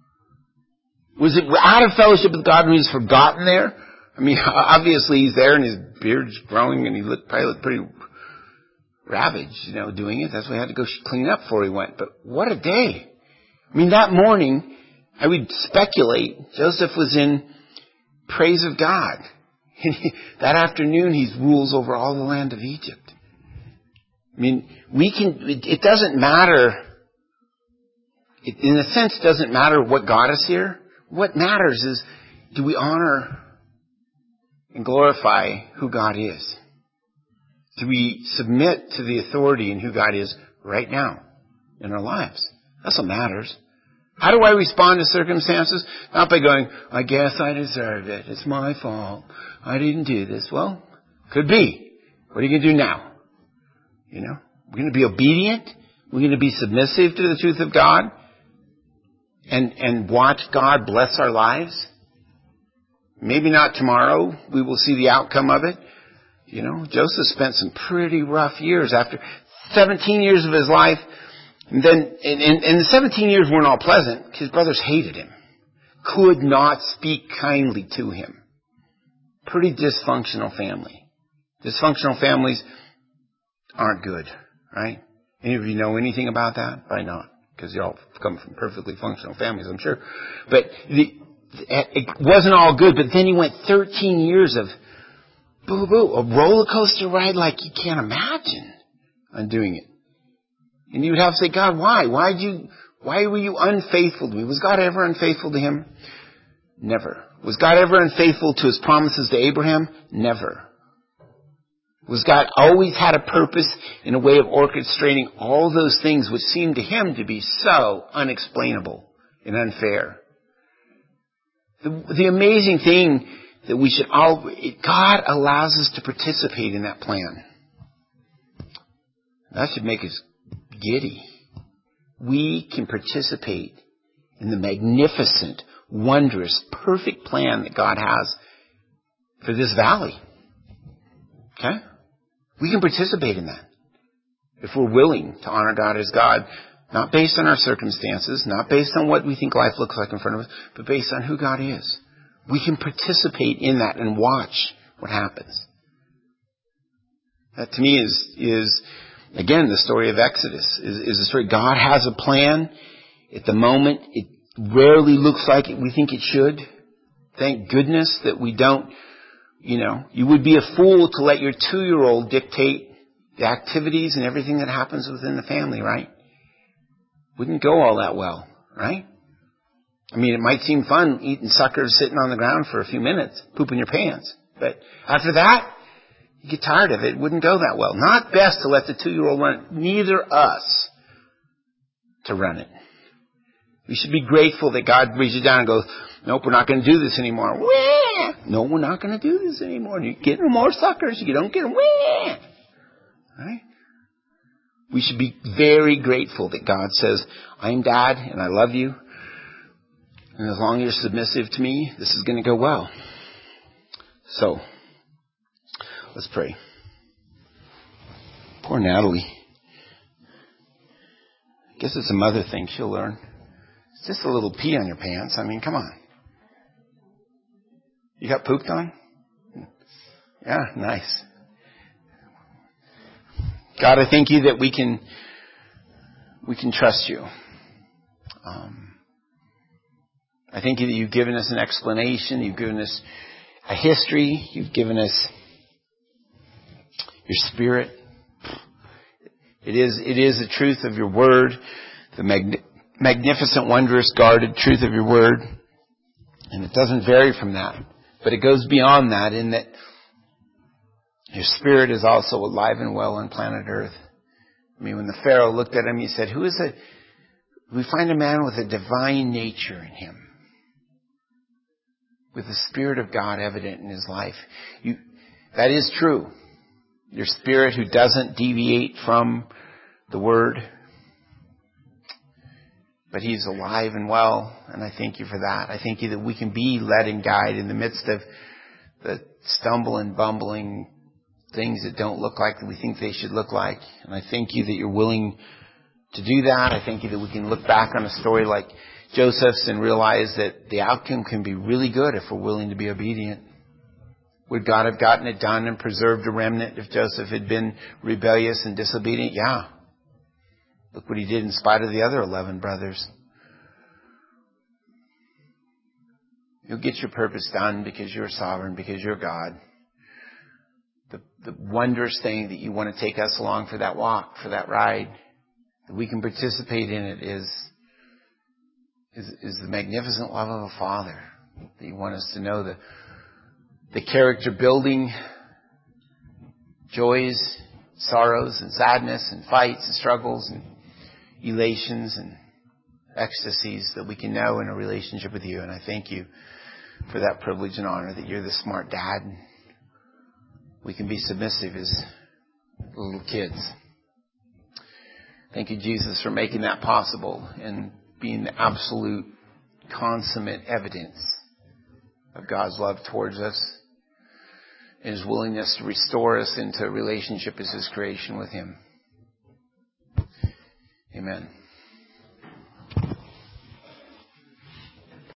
Was it out of fellowship with God when he was forgotten there? I mean, obviously he's there and his beard's growing and he looked, probably looked pretty ravaged, you know, doing it. That's why he had to go clean up before he went. But what a day. I mean, that morning, I would speculate Joseph was in praise of God. And he, that afternoon, he rules over all the land of Egypt. I mean, we can, it, it doesn't matter, it, in a sense, it doesn't matter what got us here. What matters is, do we honor and glorify who God is? Do we submit to the authority and who God is right now in our lives? That's what matters. How do I respond to circumstances? Not by going, I guess I deserve it. It's my fault. I didn't do this. Well, could be. What are you going to do now? You know, we're going to be obedient. We're going to be submissive to the truth of God and, and watch God bless our lives. Maybe not tomorrow. We will see the outcome of it. You know, Joseph spent some pretty rough years after seventeen years of his life. And then, and, and, and the seventeen years weren't all pleasant. His brothers hated him. Could not speak kindly to him. Pretty dysfunctional family. Dysfunctional families aren't good, right? Any of you know anything about that? Probably not, because you all come from perfectly functional families, I'm sure. But the, it wasn't all good, but then he went thirteen years of boo boo, a roller coaster ride like you can't imagine on doing it. And you would have to say, God, why? Why did you, why were you unfaithful to me? Was God ever unfaithful to him? Never. Was God ever unfaithful to his promises to Abraham? Never. Was God always had a purpose in a way of orchestrating all those things which seemed to him to be so unexplainable and unfair? The, the amazing thing that we should all, God allows us to participate in that plan. That should make us giddy. We can participate in the magnificent, wondrous, perfect plan that God has for this valley. Okay? We can participate in that if we're willing to honor God as God, not based on our circumstances, not based on what we think life looks like in front of us, but based on who God is. We can participate in that and watch what happens. That to me is, is again, the story of Exodus is, is a story. God has a plan. At the moment, it rarely looks like it, we think it should. Thank goodness that we don't, you know, you would be a fool to let your two-year-old dictate the activities and everything that happens within the family, right? Wouldn't go all that well, right? I mean, it might seem fun eating suckers sitting on the ground for a few minutes, pooping your pants. But after that, you get tired of it. It wouldn't go that well. Not best to let the two-year-old run it. Neither us to run it. We should be grateful that God reaches down and goes, nope, we're not going to do this anymore. Wah! No, we're not going to do this anymore. You get no more suckers. You don't get them. Wah! Right? We should be very grateful that God says, I'm Dad and I love you. And as long as you're submissive to me, this is going to go well. So, let's pray. Poor Natalie. I guess it's a mother thing. She'll learn. It's just a little pee on your pants. I mean, come on. You got pooped on? Yeah, nice. God, I thank you that we can we can trust you. Um, I thank you that you've given us an explanation. You've given us a history. You've given us your Spirit. It is it is the truth of your word, the mag- magnificent, wondrous, guarded truth of your word. And it doesn't vary from that. But it goes beyond that in that your Spirit is also alive and well on planet Earth. I mean, when the Pharaoh looked at him, he said, who is it? We find a man with a divine nature in him, with the Spirit of God evident in his life. You, that is true. Your Spirit who doesn't deviate from the Word. But He's alive and well, and I thank you for that. I thank you that we can be led and guided in the midst of the stumbling, bumbling things that don't look like we think they should look like. And I thank you that you're willing to do that. I thank you that we can look back on a story like Joseph's and realize that the outcome can be really good if we're willing to be obedient. Would God have gotten it done and preserved a remnant if Joseph had been rebellious and disobedient? Yeah. Look what he did in spite of the other eleven brothers. You'll get your purpose done because you're sovereign, because you're God. The, the wondrous thing that you want to take us along for that walk, for that ride, that we can participate in it is, is, is the magnificent love of a Father. That you want us to know the, the character building joys, sorrows and sadness and fights and struggles and elations and ecstasies that we can know in a relationship with you. And I thank you for that privilege and honor that you're the smart dad. We can be submissive as little kids. Thank you, Jesus, for making that possible and being the absolute, consummate evidence of God's love towards us and His willingness to restore us into a relationship as His creation with Him. Amen.